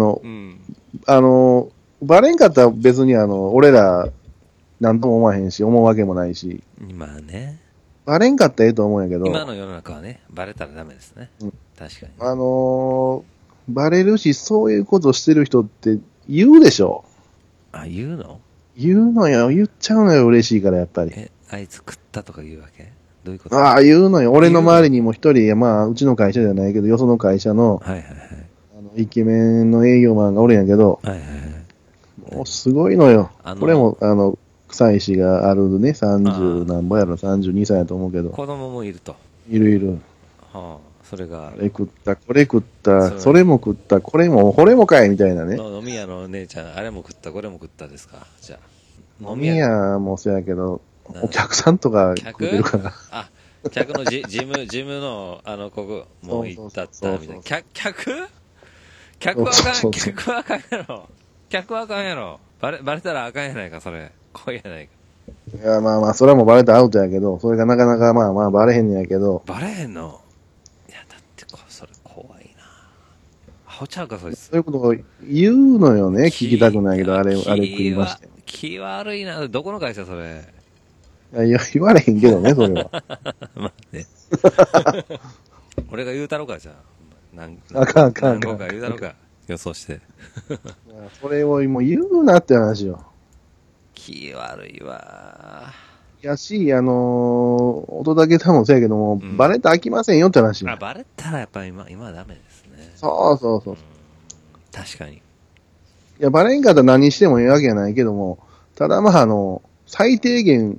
バレんかったら別に俺ら、なんとも思わへんし、思うわけもないし。 まあね。 バレんかったらええと思うんやけど。 今の世の中はね、バレたらダメですね。確かに。 バレるし、そういうことしてる人って言うでしょ。 言うの？ 言うのよ。言っちゃうのよ。嬉しいから、やっぱり。 あいつ食ったとか言うわけ？どういうこと？ 言うのよ。俺の周りにも一人、うちの会社じゃないけど、よその会社の、イケメンの営業マンがおるんやけど、もうすごいのよ。これも、臭い死があるね、30何ぼやろ、32歳やと思うけど。 子供もいると。 いる。 それが。 あれ食った、これ食った、それも食った、これもかい、みたいなね。 飲み屋の姉ちゃん、あれも食った、これも食ったですか、じゃあ。飲み屋もそうやけど、お客さんとか食ってるから。 客の事務の、ここ、もう行ったったみたいな。客はあかんやろ。客はあかんやろ。バレたらあかんやないか、それ。怖いやないか。 いや、それはもうバレたらアウトやけど、それがなかなかバレへんねやけど。 バレへんの？いや、だってそれ怖いな。アホちゃうか、そいつ。 そういうことを言うのよね、聞きたくないけど、あれ食いまして。 気悪いな。どこの会社、それ。 いや、言われへんけどね、それは。 まあね。俺が言うたろか、じゃあ。 あかん。 何個か言うたろか。予想して。 それをもう言うなって話よ。 気悪いわ。 やし、音だけ多分そうやけども、バレたら飽きませんよって話。 バレたらやっぱり今はダメですね。 そう。 確かに。 いや、バレんかったら何してもいいわけじゃないけども、ただ最低限、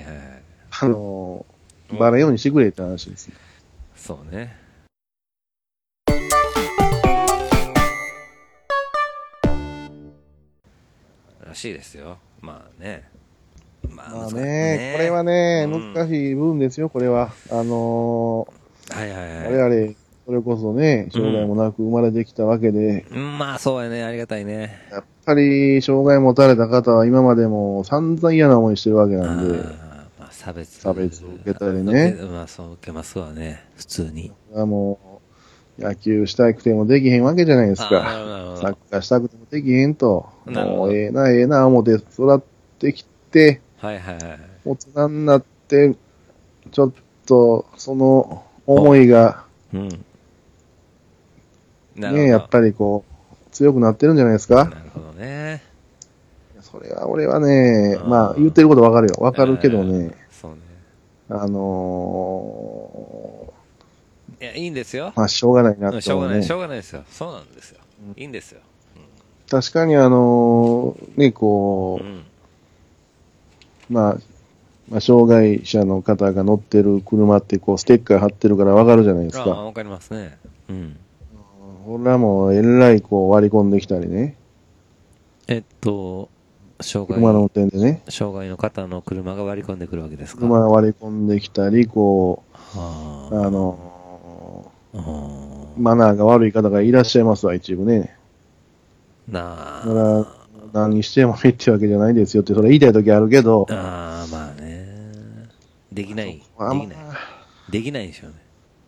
バレんようにしてくれって話です。 そうね。 らしいですよ。まあね。 まあね、これはね、難しい部分ですよ、これは。 はいはいはい。 我々、それこそね、障害もなく生まれてきたわけで。 まあそうやね、ありがたいね。 やっぱり、障害持たれた方は今までも散々嫌な思いしてるわけなんで。 まあ差別を受けたりね。 まあそう受けますわね、普通に。 もう、野球したくてもできへんわけじゃないですか。サッカーしたくてもできへんと。もうええな思って育ってきて、 はいはいはい。 大人になって、ちょっと、その思いが、ね、やっぱりこう、強くなってるんじゃないですか。 なるほどね。 それは俺はね、まあ言ってることわかるよ。わかるけどね。 そうね。 いや、いいんですよ。 まあしょうがないなと、ね。 しょうがないですよ。そうなんですよ。いいんですよ。 確かにね、こう、まあ、障害者の方が乗ってる車ってこうステッカー貼ってるからわかるじゃないですか。 わかりますね。 俺はもうえらいこう割り込んできたりね。車の運転でね。 障害の方の車が割り込んでくるわけですか。 車が割り込んできたり、こう、マナーが悪い方がいらっしゃいますわ、一部ね。だから何してもいいってわけじゃないですよって、それ言いたい時あるけど。 まあね。できない。できないでしょうね。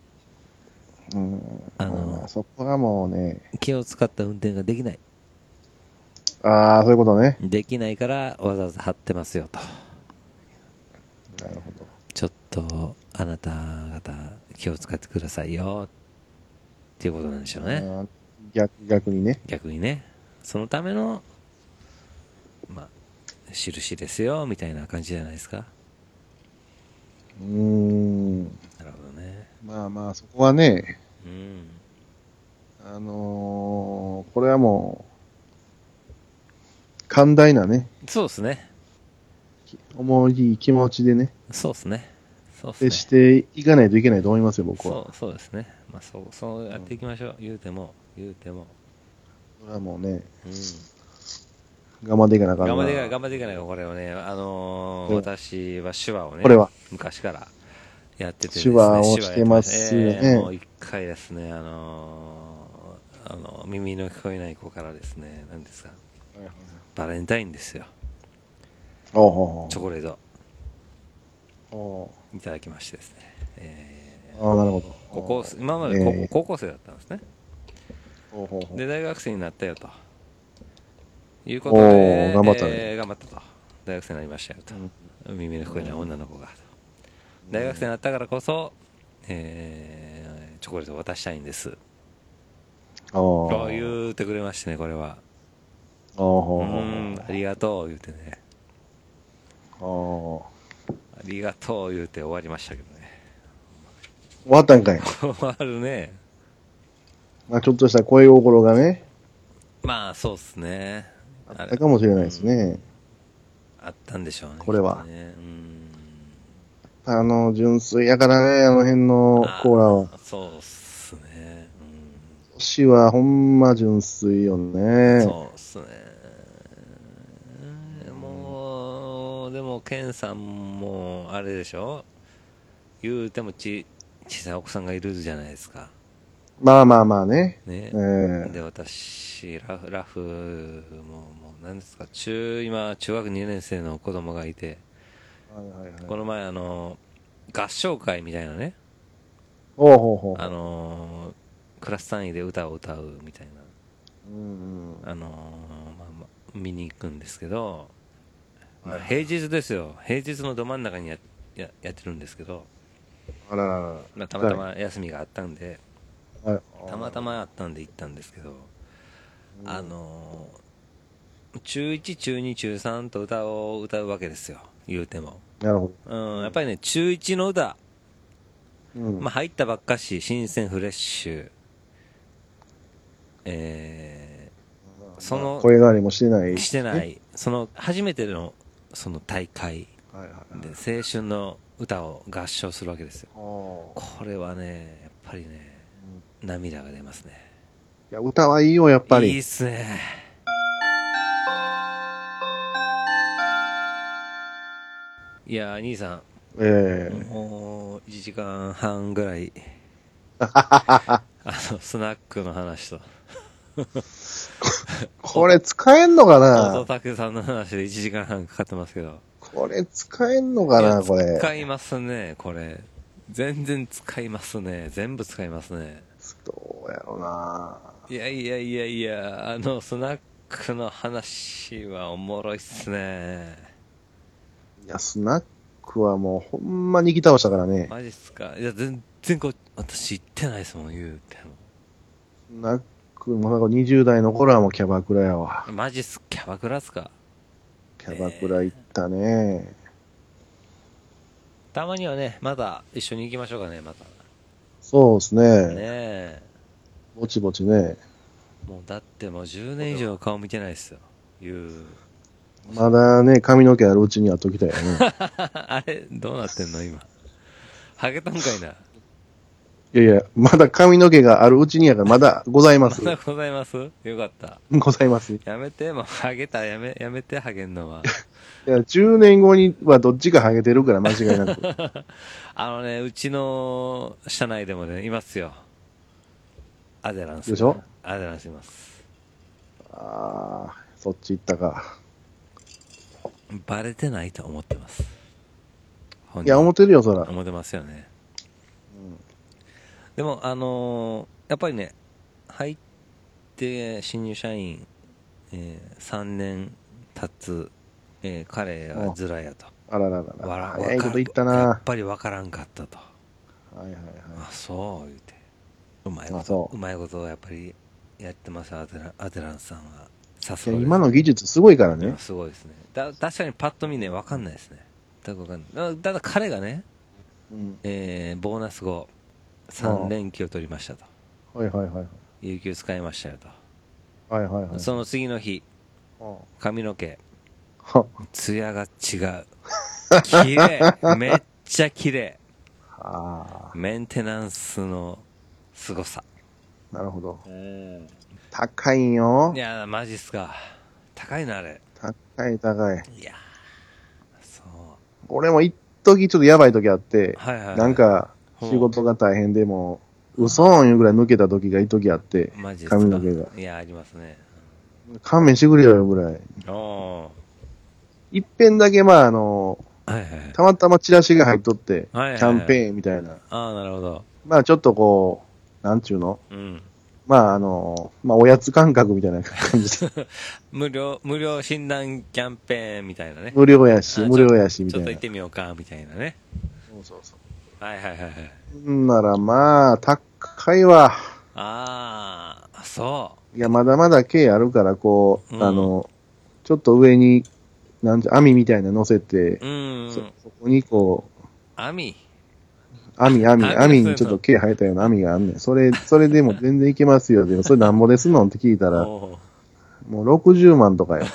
そこはもうね。 気を使った運転ができない。 ああ、そういうことね。 できないからわざわざ貼ってますよと。 なるほど。 ちょっとあなた方気を使ってくださいよっていうことなんでしょうね。 逆にね。 逆にね。そのための、まあ、印ですよみたいな感じじゃないですか。なるほどね。 まあまあ、そこはね、これはもう、寛大なね。 そうですね。 重い気持ちでね。 そうですね。 していかないといけないと思いますよ、僕は。 そうですね。まあ、そうやっていきましょう。言うても。 それはもうね、頑張っていかなあかんな。 頑張っていかないか、これをね。私は手話をね、昔からやっててですね。 手話をしてますね。 もう一回ですね、耳の聞こえない子からですね、何ですか、バレンタインですよ。チョコレートいただきましてですね。 なるほど。 今まで高校生だったんですね。で、大学生になったよということで、 頑張ったね。 頑張ったと。大学生になりましたよと。耳の聞こえない女の子が。大学生になったからこそ、チョコレートを渡したいんです。言うてくれましてね、これは。ありがとう言うてね。ありがとう言うて終わりましたけどね。 終わったんかい。 終わるね。 まあちょっとした恋心がね。 まあそうっすね。 あったかもしれないですね。 あったんでしょうね。 これは。純粋やからね、あの辺のコーラは。 そうっすね。 年はほんま純粋よね。 そうっすね。もう、でも、ケンさんも、あれでしょ、言うても小さいお子さんがいるじゃないですか。 まあね。 で、私、ラフもう何ですか、今、中学2年生の子供がいて、この前、合唱会みたいなね、クラス単位で歌を歌うみたいな、見に行くんですけど、平日ですよ。平日のど真ん中にやってるんですけど、たまたま休みがあったんで、たまたまあったんで行ったんですけど、中1、中2、中3と歌を歌うわけですよ、言うても。 なるほど。 やっぱりね、中1の歌、入ったばっかし、新鮮フレッシュ、 その声変わりもしてない、 してない、その初めてのその大会で青春の歌を合唱するわけですよ。これはね、やっぱりね、涙が出ますね。 いや、歌はいいよ、やっぱり。 いいっすね。 いやー、兄さん。もう、1時間半ぐらい、スナックの話と。 これ使えんのかな？ 音竹さんの話で1時間半かかってますけど。 これ使えんのかな、これ。 使いますね、これ。全然使いますね。全部使いますね。 どうやろうな。 いや、スナックの話はおもろいっすね。 いや、スナックはもうほんまに行き倒したからね。 マジっすか。いや、全然私行ってないですもん、言うても。 スナック、もうなんか20代の頃はもうキャバクラやわ。 マジっす、キャバクラっすか。 キャバクラ行ったね。 たまにはね、また一緒に行きましょうかね、また。 そうですね。 ねえ。 ぼちぼちね。 もうだってもう10年以上顔見てないっすよ。 まだね、髪の毛あるうちにはっときたよね。 あれ、どうなってんの今。ハゲたんかいな。いやいや、まだ髪の毛があるうちにやからまだございます。 まだございますよかった。 ございます。 やめて、もうハゲたやめて、ハゲんのは。 いや、10年後にはどっちかハゲてるから間違いなく。 うちの社内でもね、いますよ。アデランス。 でしょ？ アデランスいます。 ああ、そっち行ったか。 バレてないと思ってます。 いや、思ってるよ、そら。 思ってますよね。でも、やっぱりね、入って新入社員、3年経つ、彼はズラやと。 あらららら。早いこと言ったな。 やっぱり分からんかったと。 はいはいはい。 あ、そう言うて。うまいことやっぱりやってます、アデランスさんは。さすがです。 今の技術すごいからね。 すごいですね。確かにパッと見ね、分かんないですね。ただ彼がね、ボーナス後、3連休を取りましたと。 はいはいはい。 有給使いましたよと。 はいはいはい。 その次の日、髪の毛、ツヤが違う。綺麗。めっちゃ綺麗。メンテナンスの凄さ。 なるほど。高いんよ。 いや、マジっすか。高いな、あれ。 高い高い。 いやそう。 俺も一時ちょっとやばい時あって、なんか仕事が大変でも、嘘ーんいうぐらい抜けた時が一時あって、髪の毛が。 いや、ありますね。 勘弁してくれよぐらい。一遍だけたまたまチラシが入っとって、キャンペーンみたいな。 なるほど。 ちょっとこう、なんちゅうの？おやつ感覚みたいな感じで。 無料診断キャンペーンみたいなね。 無料やし、みたいな。 ちょっと行ってみようか、みたいなね。 そう。 はい。 なら高いわ。 そう。 いや、まだまだ毛あるから、こう、ちょっと上に、網みたいな乗せて、そこにこう、網にちょっと毛生えたような網があんねん。それでも全然いけますよ。でも、それなんぼですのって聞いたら、もう60万とかよ。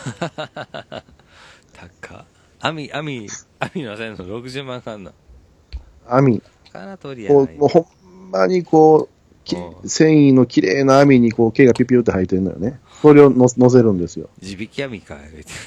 高っ。網のせんの60万かんの。 網。 もうほんまにこう、繊維の綺麗な網にこう毛がピュピュって生えてるのよね。それを乗せるんですよ。 地引き網か、言うて。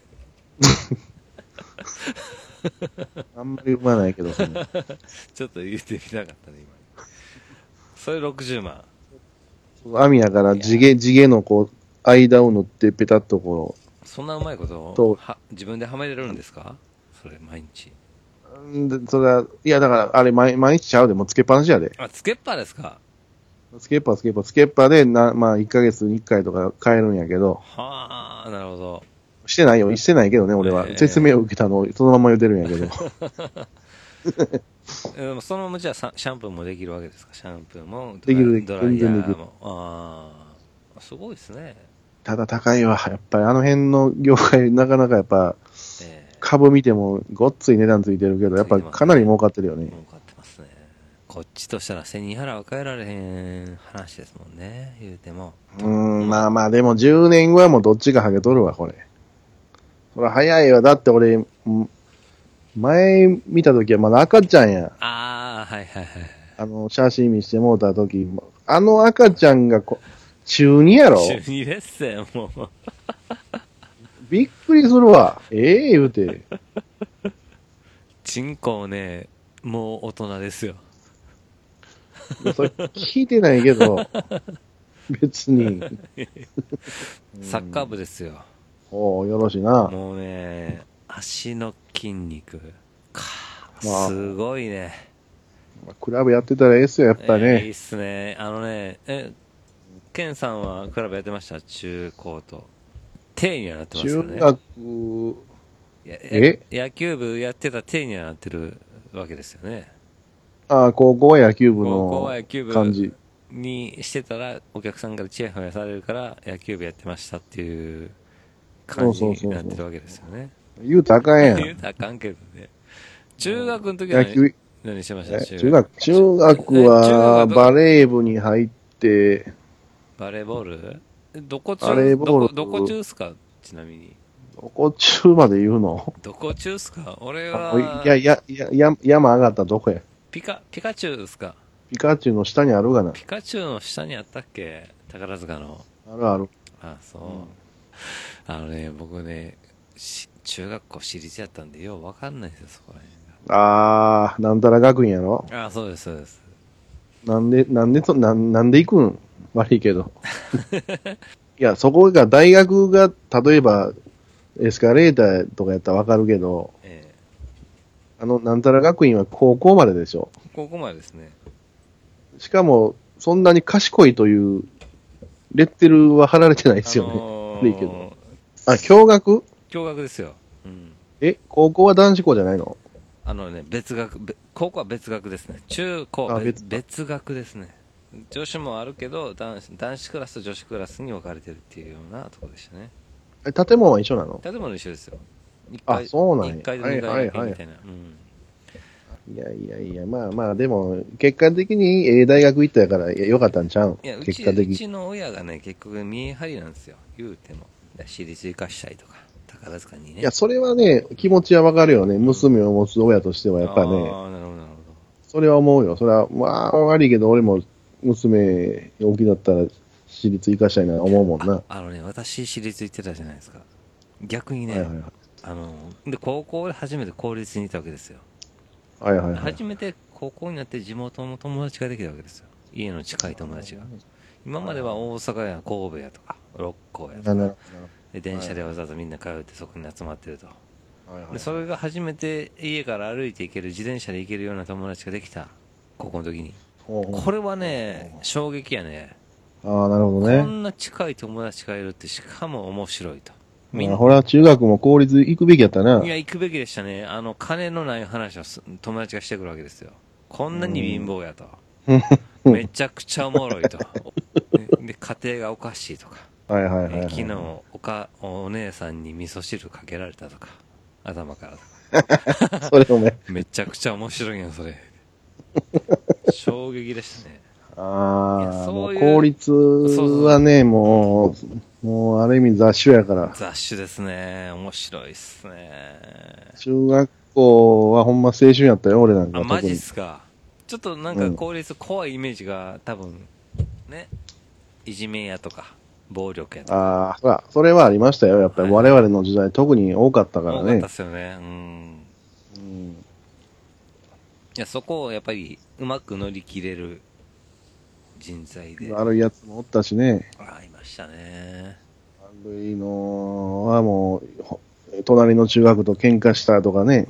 あんまり読まないけど、 ちょっと言ってみたかったね、今。それ60万。 網やから地毛のこう、間を塗ってペタッとこう。 そんなうまいことを自分ではめれるんですか？それ、毎日。 それは、いやだから、あれ毎日ちゃうで、もうつけっぱなしやで。 つけっぱですか？ つけっぱで、1ヶ月に1回とか買えるんやけど。 はあ、なるほど。 してないけどね、俺は。説明を受けたのをそのまま言うてるんやけど。 でもそのままじゃあシャンプーもできるわけですか？シャンプーもできる、 ドライヤーも。すごいですね。 ただ高いわ。やっぱりあの辺の業界、なかなかやっぱ、株見てもごっつい値段ついてるけど、やっぱかなり儲かってるよね。 儲かってますね。こっちとしたら背に腹は変えられへん話ですもんね、言うても。 でも10年後はもうどっちがハゲとるわ、これ。それ早いわ。だって俺、前見た時はまだ赤ちゃんや。写真見してもうた時、赤ちゃんが中2やろ？ 中2ですよ、もう。 びっくりするわ。言うて。 チンコね、もう大人ですよ。 それ聞いてないけど、別に。 サッカー部ですよ。 およろしいな。 もうね、足の筋肉、すごいね。 クラブやってたらええっすよ、やっぱね。 いいっすね。ケンさんはクラブやってました？中高と。手にはなってますよね。 中学、 野球部やってた手にはなってるわけですよね。 ああ、高校野球部の感じ。 にしてたら、お客さんからチヤホヤされるから、野球部やってましたっていう感じになってるわけですよね。 言うたらあかんやん。 言うたらあかんけどね。中学の時は何してました？ 中学はバレー部に入って、 バレーボールどこ中っすか？ちなみに。 どこ中まで言うの？ どこ中っすか？俺は。 山上がったどこや？ ピカチュウっすか？ ピカチュウの下にあるがな。 ピカチュウの下にあったっけ？宝塚の。 あるある。 あ、そう。僕ね、中学校私立やったんで、ようわかんないですよ、そこら辺が。なんたら学院やろ？ そうです、そうです。 なんで行くん？悪いけど。いや、そこが大学が、例えば、エスカレーターとかやったらわかるけど、なんたら学院は高校まででしょ。 高校までですね。 しかも、そんなに賢いという、レッテルは貼られてないですよね。悪いけど。共学？ 共学ですよ。うん。 高校は男子校じゃないの？ 高校は別学ですね。中高は別学ですね。女子もあるけど、男子クラスと女子クラスに分かれてるっていうようなところでしたね。 建物は一緒なの？ 建物一緒ですよ。 そうなんや。 1階と2階だけみたいな。 いや、まあ、でも、結果的に大学行ったやからよかったんちゃう？ いや、 結果的に。 うちの親がね、結局見え張りなんですよ。言うても。私立行かしたいとか、宝塚にね。 いや、それはね、気持ちはわかるよね。娘を持つ親としてはやっぱね。 なるほど、なるほど。 それは思うよ。それは、まあ、悪いけど、俺も娘、大きだったら、私立行かしたいな思うもんな。 私、私立行ってたじゃないですか。逆にね、で、高校で初めて公立に行ったわけですよ。初めて高校になって地元の友達ができたわけですよ。家の近い友達が。今までは大阪や神戸やとか、六甲やとか、で電車でわざわざみんな通ってそこに集まってると。でそれが初めて家から歩いて行ける、自転車で行けるような友達ができた、高校の時に。これはね、衝撃やね。 なるほどね。 こんな近い友達がいるって、しかも面白いと。 ほら、中学も公立行くべきやったな。 いや、行くべきでしたね。金のない話を友達がしてくるわけですよ。こんなに貧乏やと。めちゃくちゃおもろいと。で、家庭がおかしいとか。昨日お姉さんに味噌汁かけられたとか。頭からとか。 それお前。 めちゃくちゃ面白いやん、それ。衝撃でしたね。 もう公立はね、もうある意味雑種やから。 雑種ですね。面白いっすね。 中学校はほんま青春やったよ、俺なんか。 マジっすか。ちょっとなんか公立怖いイメージが多分、ね、いじめやとか、暴力やとか。 それはありましたよ。やっぱり我々の時代、特に多かったからね。 多かったっすよね。いや、そこをやっぱりうまく乗り切れる人材で。 悪いやつもおったしね。 いましたね。 悪いのはもう、隣の中学と喧嘩したとかね。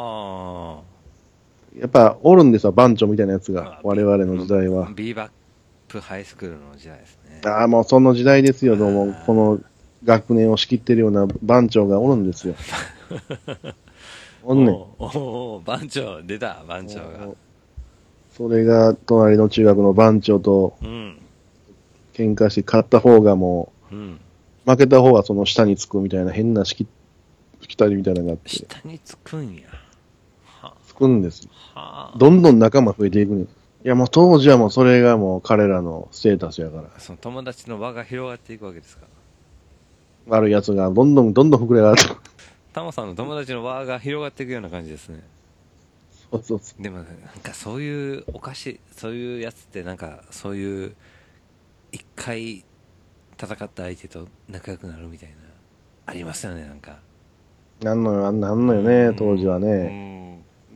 やっぱおるんですよ、番長みたいなやつが。我々の時代は。 ビーバップハイスクールの時代ですね。 もうその時代ですよ、どうも。この学年を仕切ってるような番長がおるんですよ。おんねん。 番長、出た、番長が。 それが、隣の中学の番長と、喧嘩して、勝った方がもう、負けた方はその下につくみたいな変なしきたりみたいなのがあって。 下につくんや。 つくんです。どんどん仲間増えていくね。いや、もう当時はもうそれがもう彼らのステータスやから。 その友達の輪が広がっていくわけですか？ 悪い奴がどんどん膨れ上がって。 タモさんの友達の輪が広がっていくような感じですね。 そう。 でもなんかそういうそういうやつってなんかそういう一回戦った相手と仲良くなるみたいなありますよね、なんか。 なんのよね、当時はね。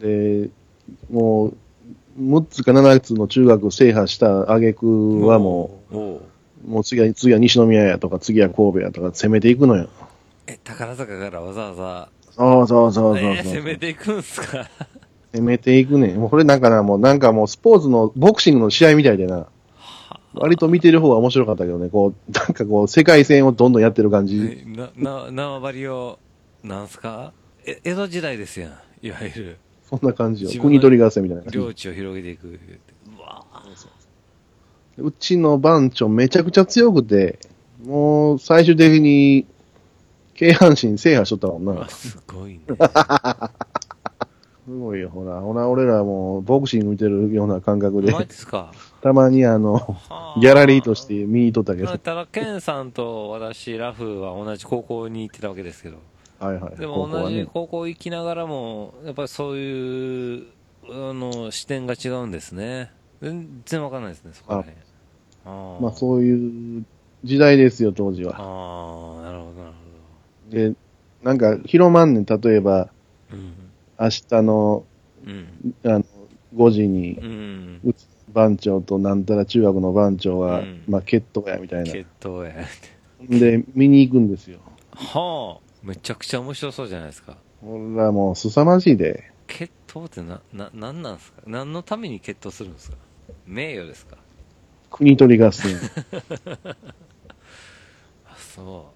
6つか7つの中学制覇した挙句はもう次は西宮やとか、次は神戸やとか攻めていくのよ。 宝坂からわざわざ。 そう。 攻めていくんすか？ 攻めていくね。もうこれなんかもうスポーツの、ボクシングの試合みたいでな。割と見てる方が面白かったけどね、世界戦をどんどんやってる感じ。 縄張りを、なんすか？江戸時代ですやん、いわゆる。 そんな感じよ。国取り合戦みたいな感じ。 領地を広げていく。 うちの番長めちゃくちゃ強くて、もう最終的に、京阪神制覇しとったもんな。 すごいね。 すごいよ、ほら、俺らもボクシング見てるような感覚で。 マジですか？ たまにギャラリーとして見に行っとったけど。 ただ、ケンさんと私、ラフは同じ高校に行ってたわけですけど。 はいはい。 でも同じ高校行きながらも、やっぱりそういう、視点が違うんですね。全然わかんないですね、そこら辺。 まあそういう時代ですよ、当時は。 なるほど、なるほど。で、なんか広まんねん、例えば、明日の、5時に、うち番長となんたら中学の番長が、まあ決闘やみたいな。 決闘や。 で、見に行くんですよ。 はあ。めちゃくちゃ面白そうじゃないですか。 俺はもう凄まじいで。 決闘ってなんなんですか？何のために決闘するんですか？名誉ですか？ 国取り合戦。 そう。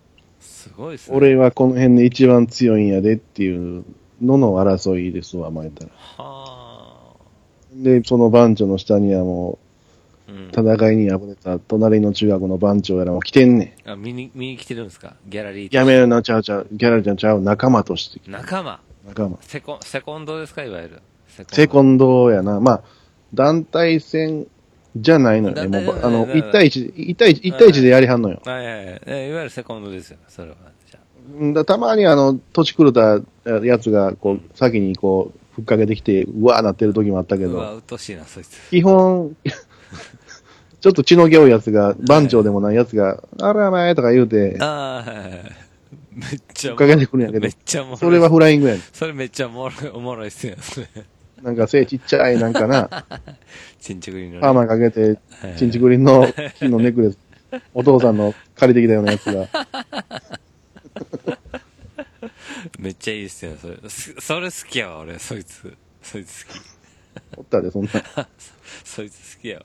すごいですね。 俺はこの辺で一番強いんやでっていうのの争いですわ、前から。 はあ。 で、その番長の下にはもう、戦いに敗れた隣の中学の番長やらも来てんねん。見に来てるんですか？ギャラリー。 やめるな、ギャラリーちゃう、仲間として。 仲間。セコンドですか、いわゆる。 セコンドやな。まあ、団体戦じゃないのよね。もう、1対1でやりはんのよ。 はい。いわゆるセコンドですよ、それは。じゃたまに年狂ったやつが、先にふっかけてきて、うわーなってる時もあったけど。 うわ、うっとしいな、そいつ。 基本、ちょっと血の気多いやつが、番長でもないやつが、あらまーとか言うて、 めっちゃふっかけてくるんやけど、 めっちゃおもろい。 それはフライングやねん。 それめっちゃおもろいっすよ、それ。 なんか背ちっちゃい、なんかな、 チンチクリンの、 パーマかけて、チンチクリンの金のネックレス、お父さんの借りてきたようなやつが。 めっちゃいいっすよ、それ好きやわ、俺、そいつ好き。 おったで、そんな。 そいつ好きやわ。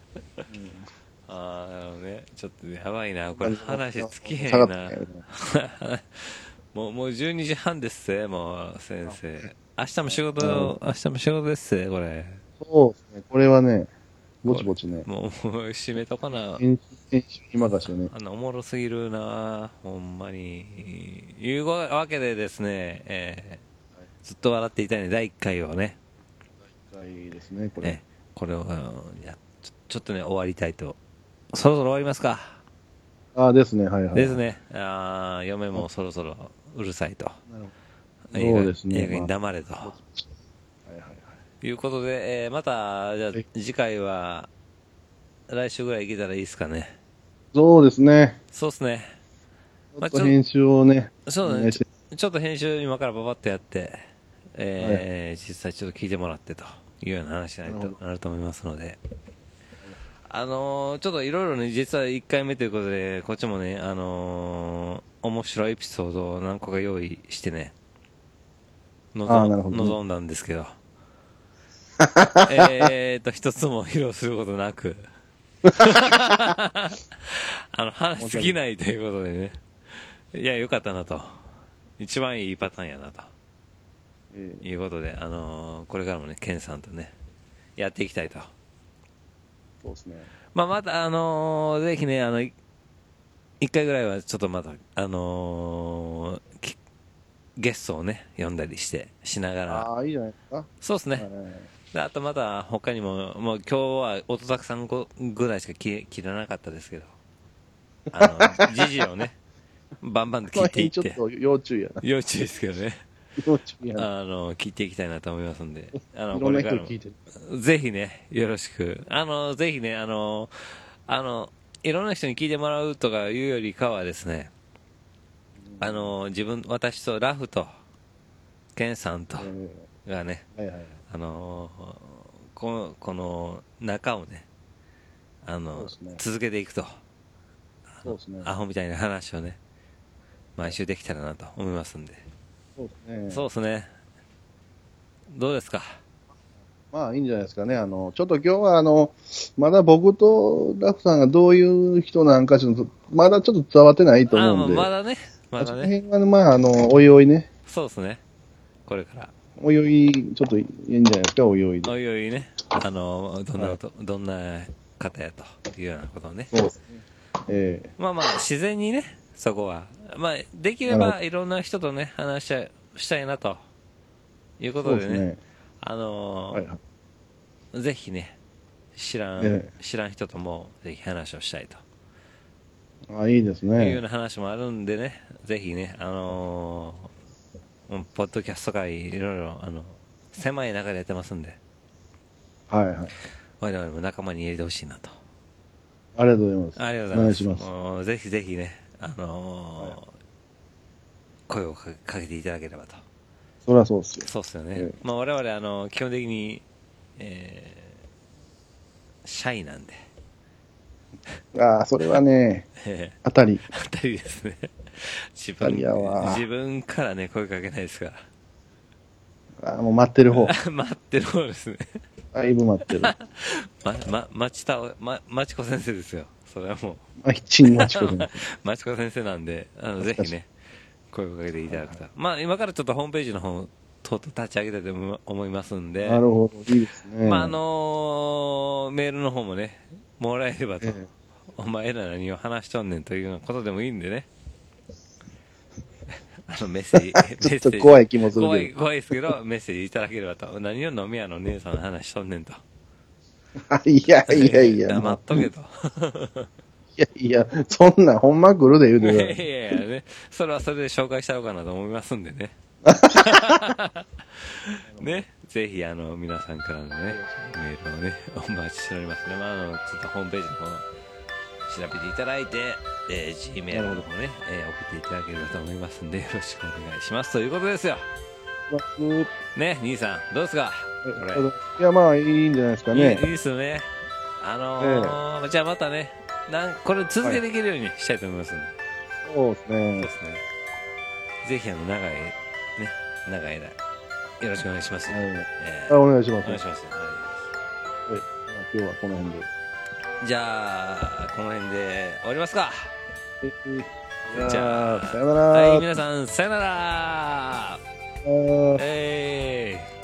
なるほどね。ちょっとやばいな、これ話尽きへんな。もう12時半ですぜ、もう、先生。明日も仕事ですぜ、これ。 そうですね、これはね、ぼちぼちね。 もう締めとかな。 編集今がしね。 おもろすぎるな、ほんまに。いうわけでですね、ずっと笑っていたいね、第1回をね。 第1回ですね、これ。 これを、ちょっとね、終わりたいと。そろそろ終わりますか。 ですね、はいはい。 ですね。嫁もそろそろうるさいと。 そうですね。 映画に黙れと。いうことで、また、じゃあ、次回は、来週ぐらい行けたらいいですかね。 そうですね。 そうですね。 ちょっと編集をね。 そうね。ちょっと編集今からババッとやって、実際ちょっと聞いてもらってというような話になると思いますので。ちょっといろいろね、実は1回目ということで、こっちもね、面白いエピソードを何個か用意してね、望んだんですけど、一つも披露することなく、話尽きないということでね、いや、よかったなと。一番いいパターンやなと。いうことで、これからもね、ケンさんとね、やっていきたいと。 そうですね。 また、ぜひね、一回ぐらいはちょっとまた、ゲストをね、呼んだりしながら。 いいじゃないですか。 そうですね。あとまた、他にも、もう今日は音作さんぐらいしか切らなかったですけど、時事をね、バンバンと切っていって。 ちょっと要注意やな。 要注意ですけどね。 要注意やな。切っていきたいなと思いますんで。 いろんな人聞いてる。ぜひね、よろしく。ぜひね、いろんな人に聞いてもらうとかいうよりかはですね、私とラフと、ケンさんと、がね、 この中をね、続けていくと、 そうですね、 アホみたいな話をね、毎週できたらなと思いますんで。 そうですね。 そうですね。どうですか。 まあいいんじゃないですかね。ちょっと今日はまだ僕とラフさんがどういう人なんかちょっと、まだちょっと伝わってないと思うんで。 まだね。まだね。 その辺はまあおいおいね。 そうですね。これから。 おいおい、ちょっといいんじゃないですか、おいおいで。 おいおいね。どんな方やというようなことをね。 そうですね。 まあ自然にね、そこは。まあ、できればいろんな人とね、話したいなということでね。ぜひね、知らん人ともぜひ話をしたいと。 いいですね。 いうような話もあるんでね、ぜひね、ポッドキャスト界いろいろ狭い中でやってますんで、 はいはい。 我々も仲間に入れてほしいなと。 ありがとうございます。 ありがとうございます。 お願いします。 ぜひぜひね、声をかけていただければと。 そりゃそうですよ。 そうですよね。まあ我々基本的に、シャイなんで。 それはね、当たりですね。自分からね、声かけないですから。 もう待ってる方。 待ってる方ですね。 だいぶ待ってる。 まちこ先生ですよ。それはもう。 まちこ先生。 まちこ先生なんで、ぜひね、声をかけていただくと。まあ今からちょっとホームページの方、とうとう立ち上げたいと思いますんで。 なるほど、いいですね。 まあメールの方もね、もらえればと。お前ら何を話しとんねんというようなことでもいいんでね。メッセージ。 ちょっと怖い気もするけど。怖いですけど、メッセージいただければと。何を飲み屋の姉さんの話しとんねんと。 いや。 黙っとけと。 いや、そんな、ほんま来るで言うてくれ。いやね。それはそれで紹介しちゃおうかなと思いますんでね。ね。ぜひ、皆さんからのね、メールをね、お待ちしておりますね。まあ、ちょっとホームページの方、調べていただいて、Gmail の方ね、送っていただければと思いますんで、よろしくお願いします。ということですよ。ね、兄さん、どうですかこれ。 いや、まあ、いいんじゃないですかね。 いいですよね。じゃあまたね、これ続けていけるようにしたいと思いますんで。 そうですね。 そうですね。ぜひ、長い間、よろしくお願いします。 お願いします。 お願いします。 今日はこの辺で。 じゃあ、この辺で終わりますか。 じゃあ、さよなら。 はい、皆さん、さよなら。